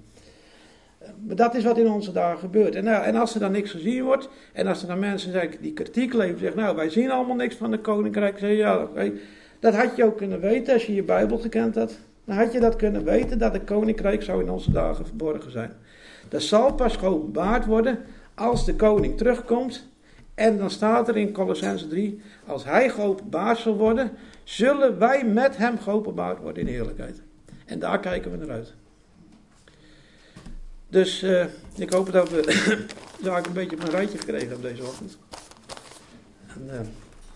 Maar dat is wat in onze dagen gebeurt. En, nou, en als er dan niks gezien wordt, en als er dan mensen zijn die kritiek leveren, zeggen, nou wij zien allemaal niks van de koninkrijk, zeggen ja, okay, Dat had je ook kunnen weten als je je Bijbel gekend had. Dan had je dat kunnen weten dat het koninkrijk zou in onze dagen verborgen zijn. Dat zal pas geopenbaard worden als de koning terugkomt. En dan staat er in Kolossenzen drie, als hij geopenbaard zal worden, zullen wij met hem geopenbaard worden in heerlijkheid. En daar kijken we naar uit. Dus uh, ik hoop dat we daar een beetje op een rijtje gekregen hebben deze ochtend. En, uh,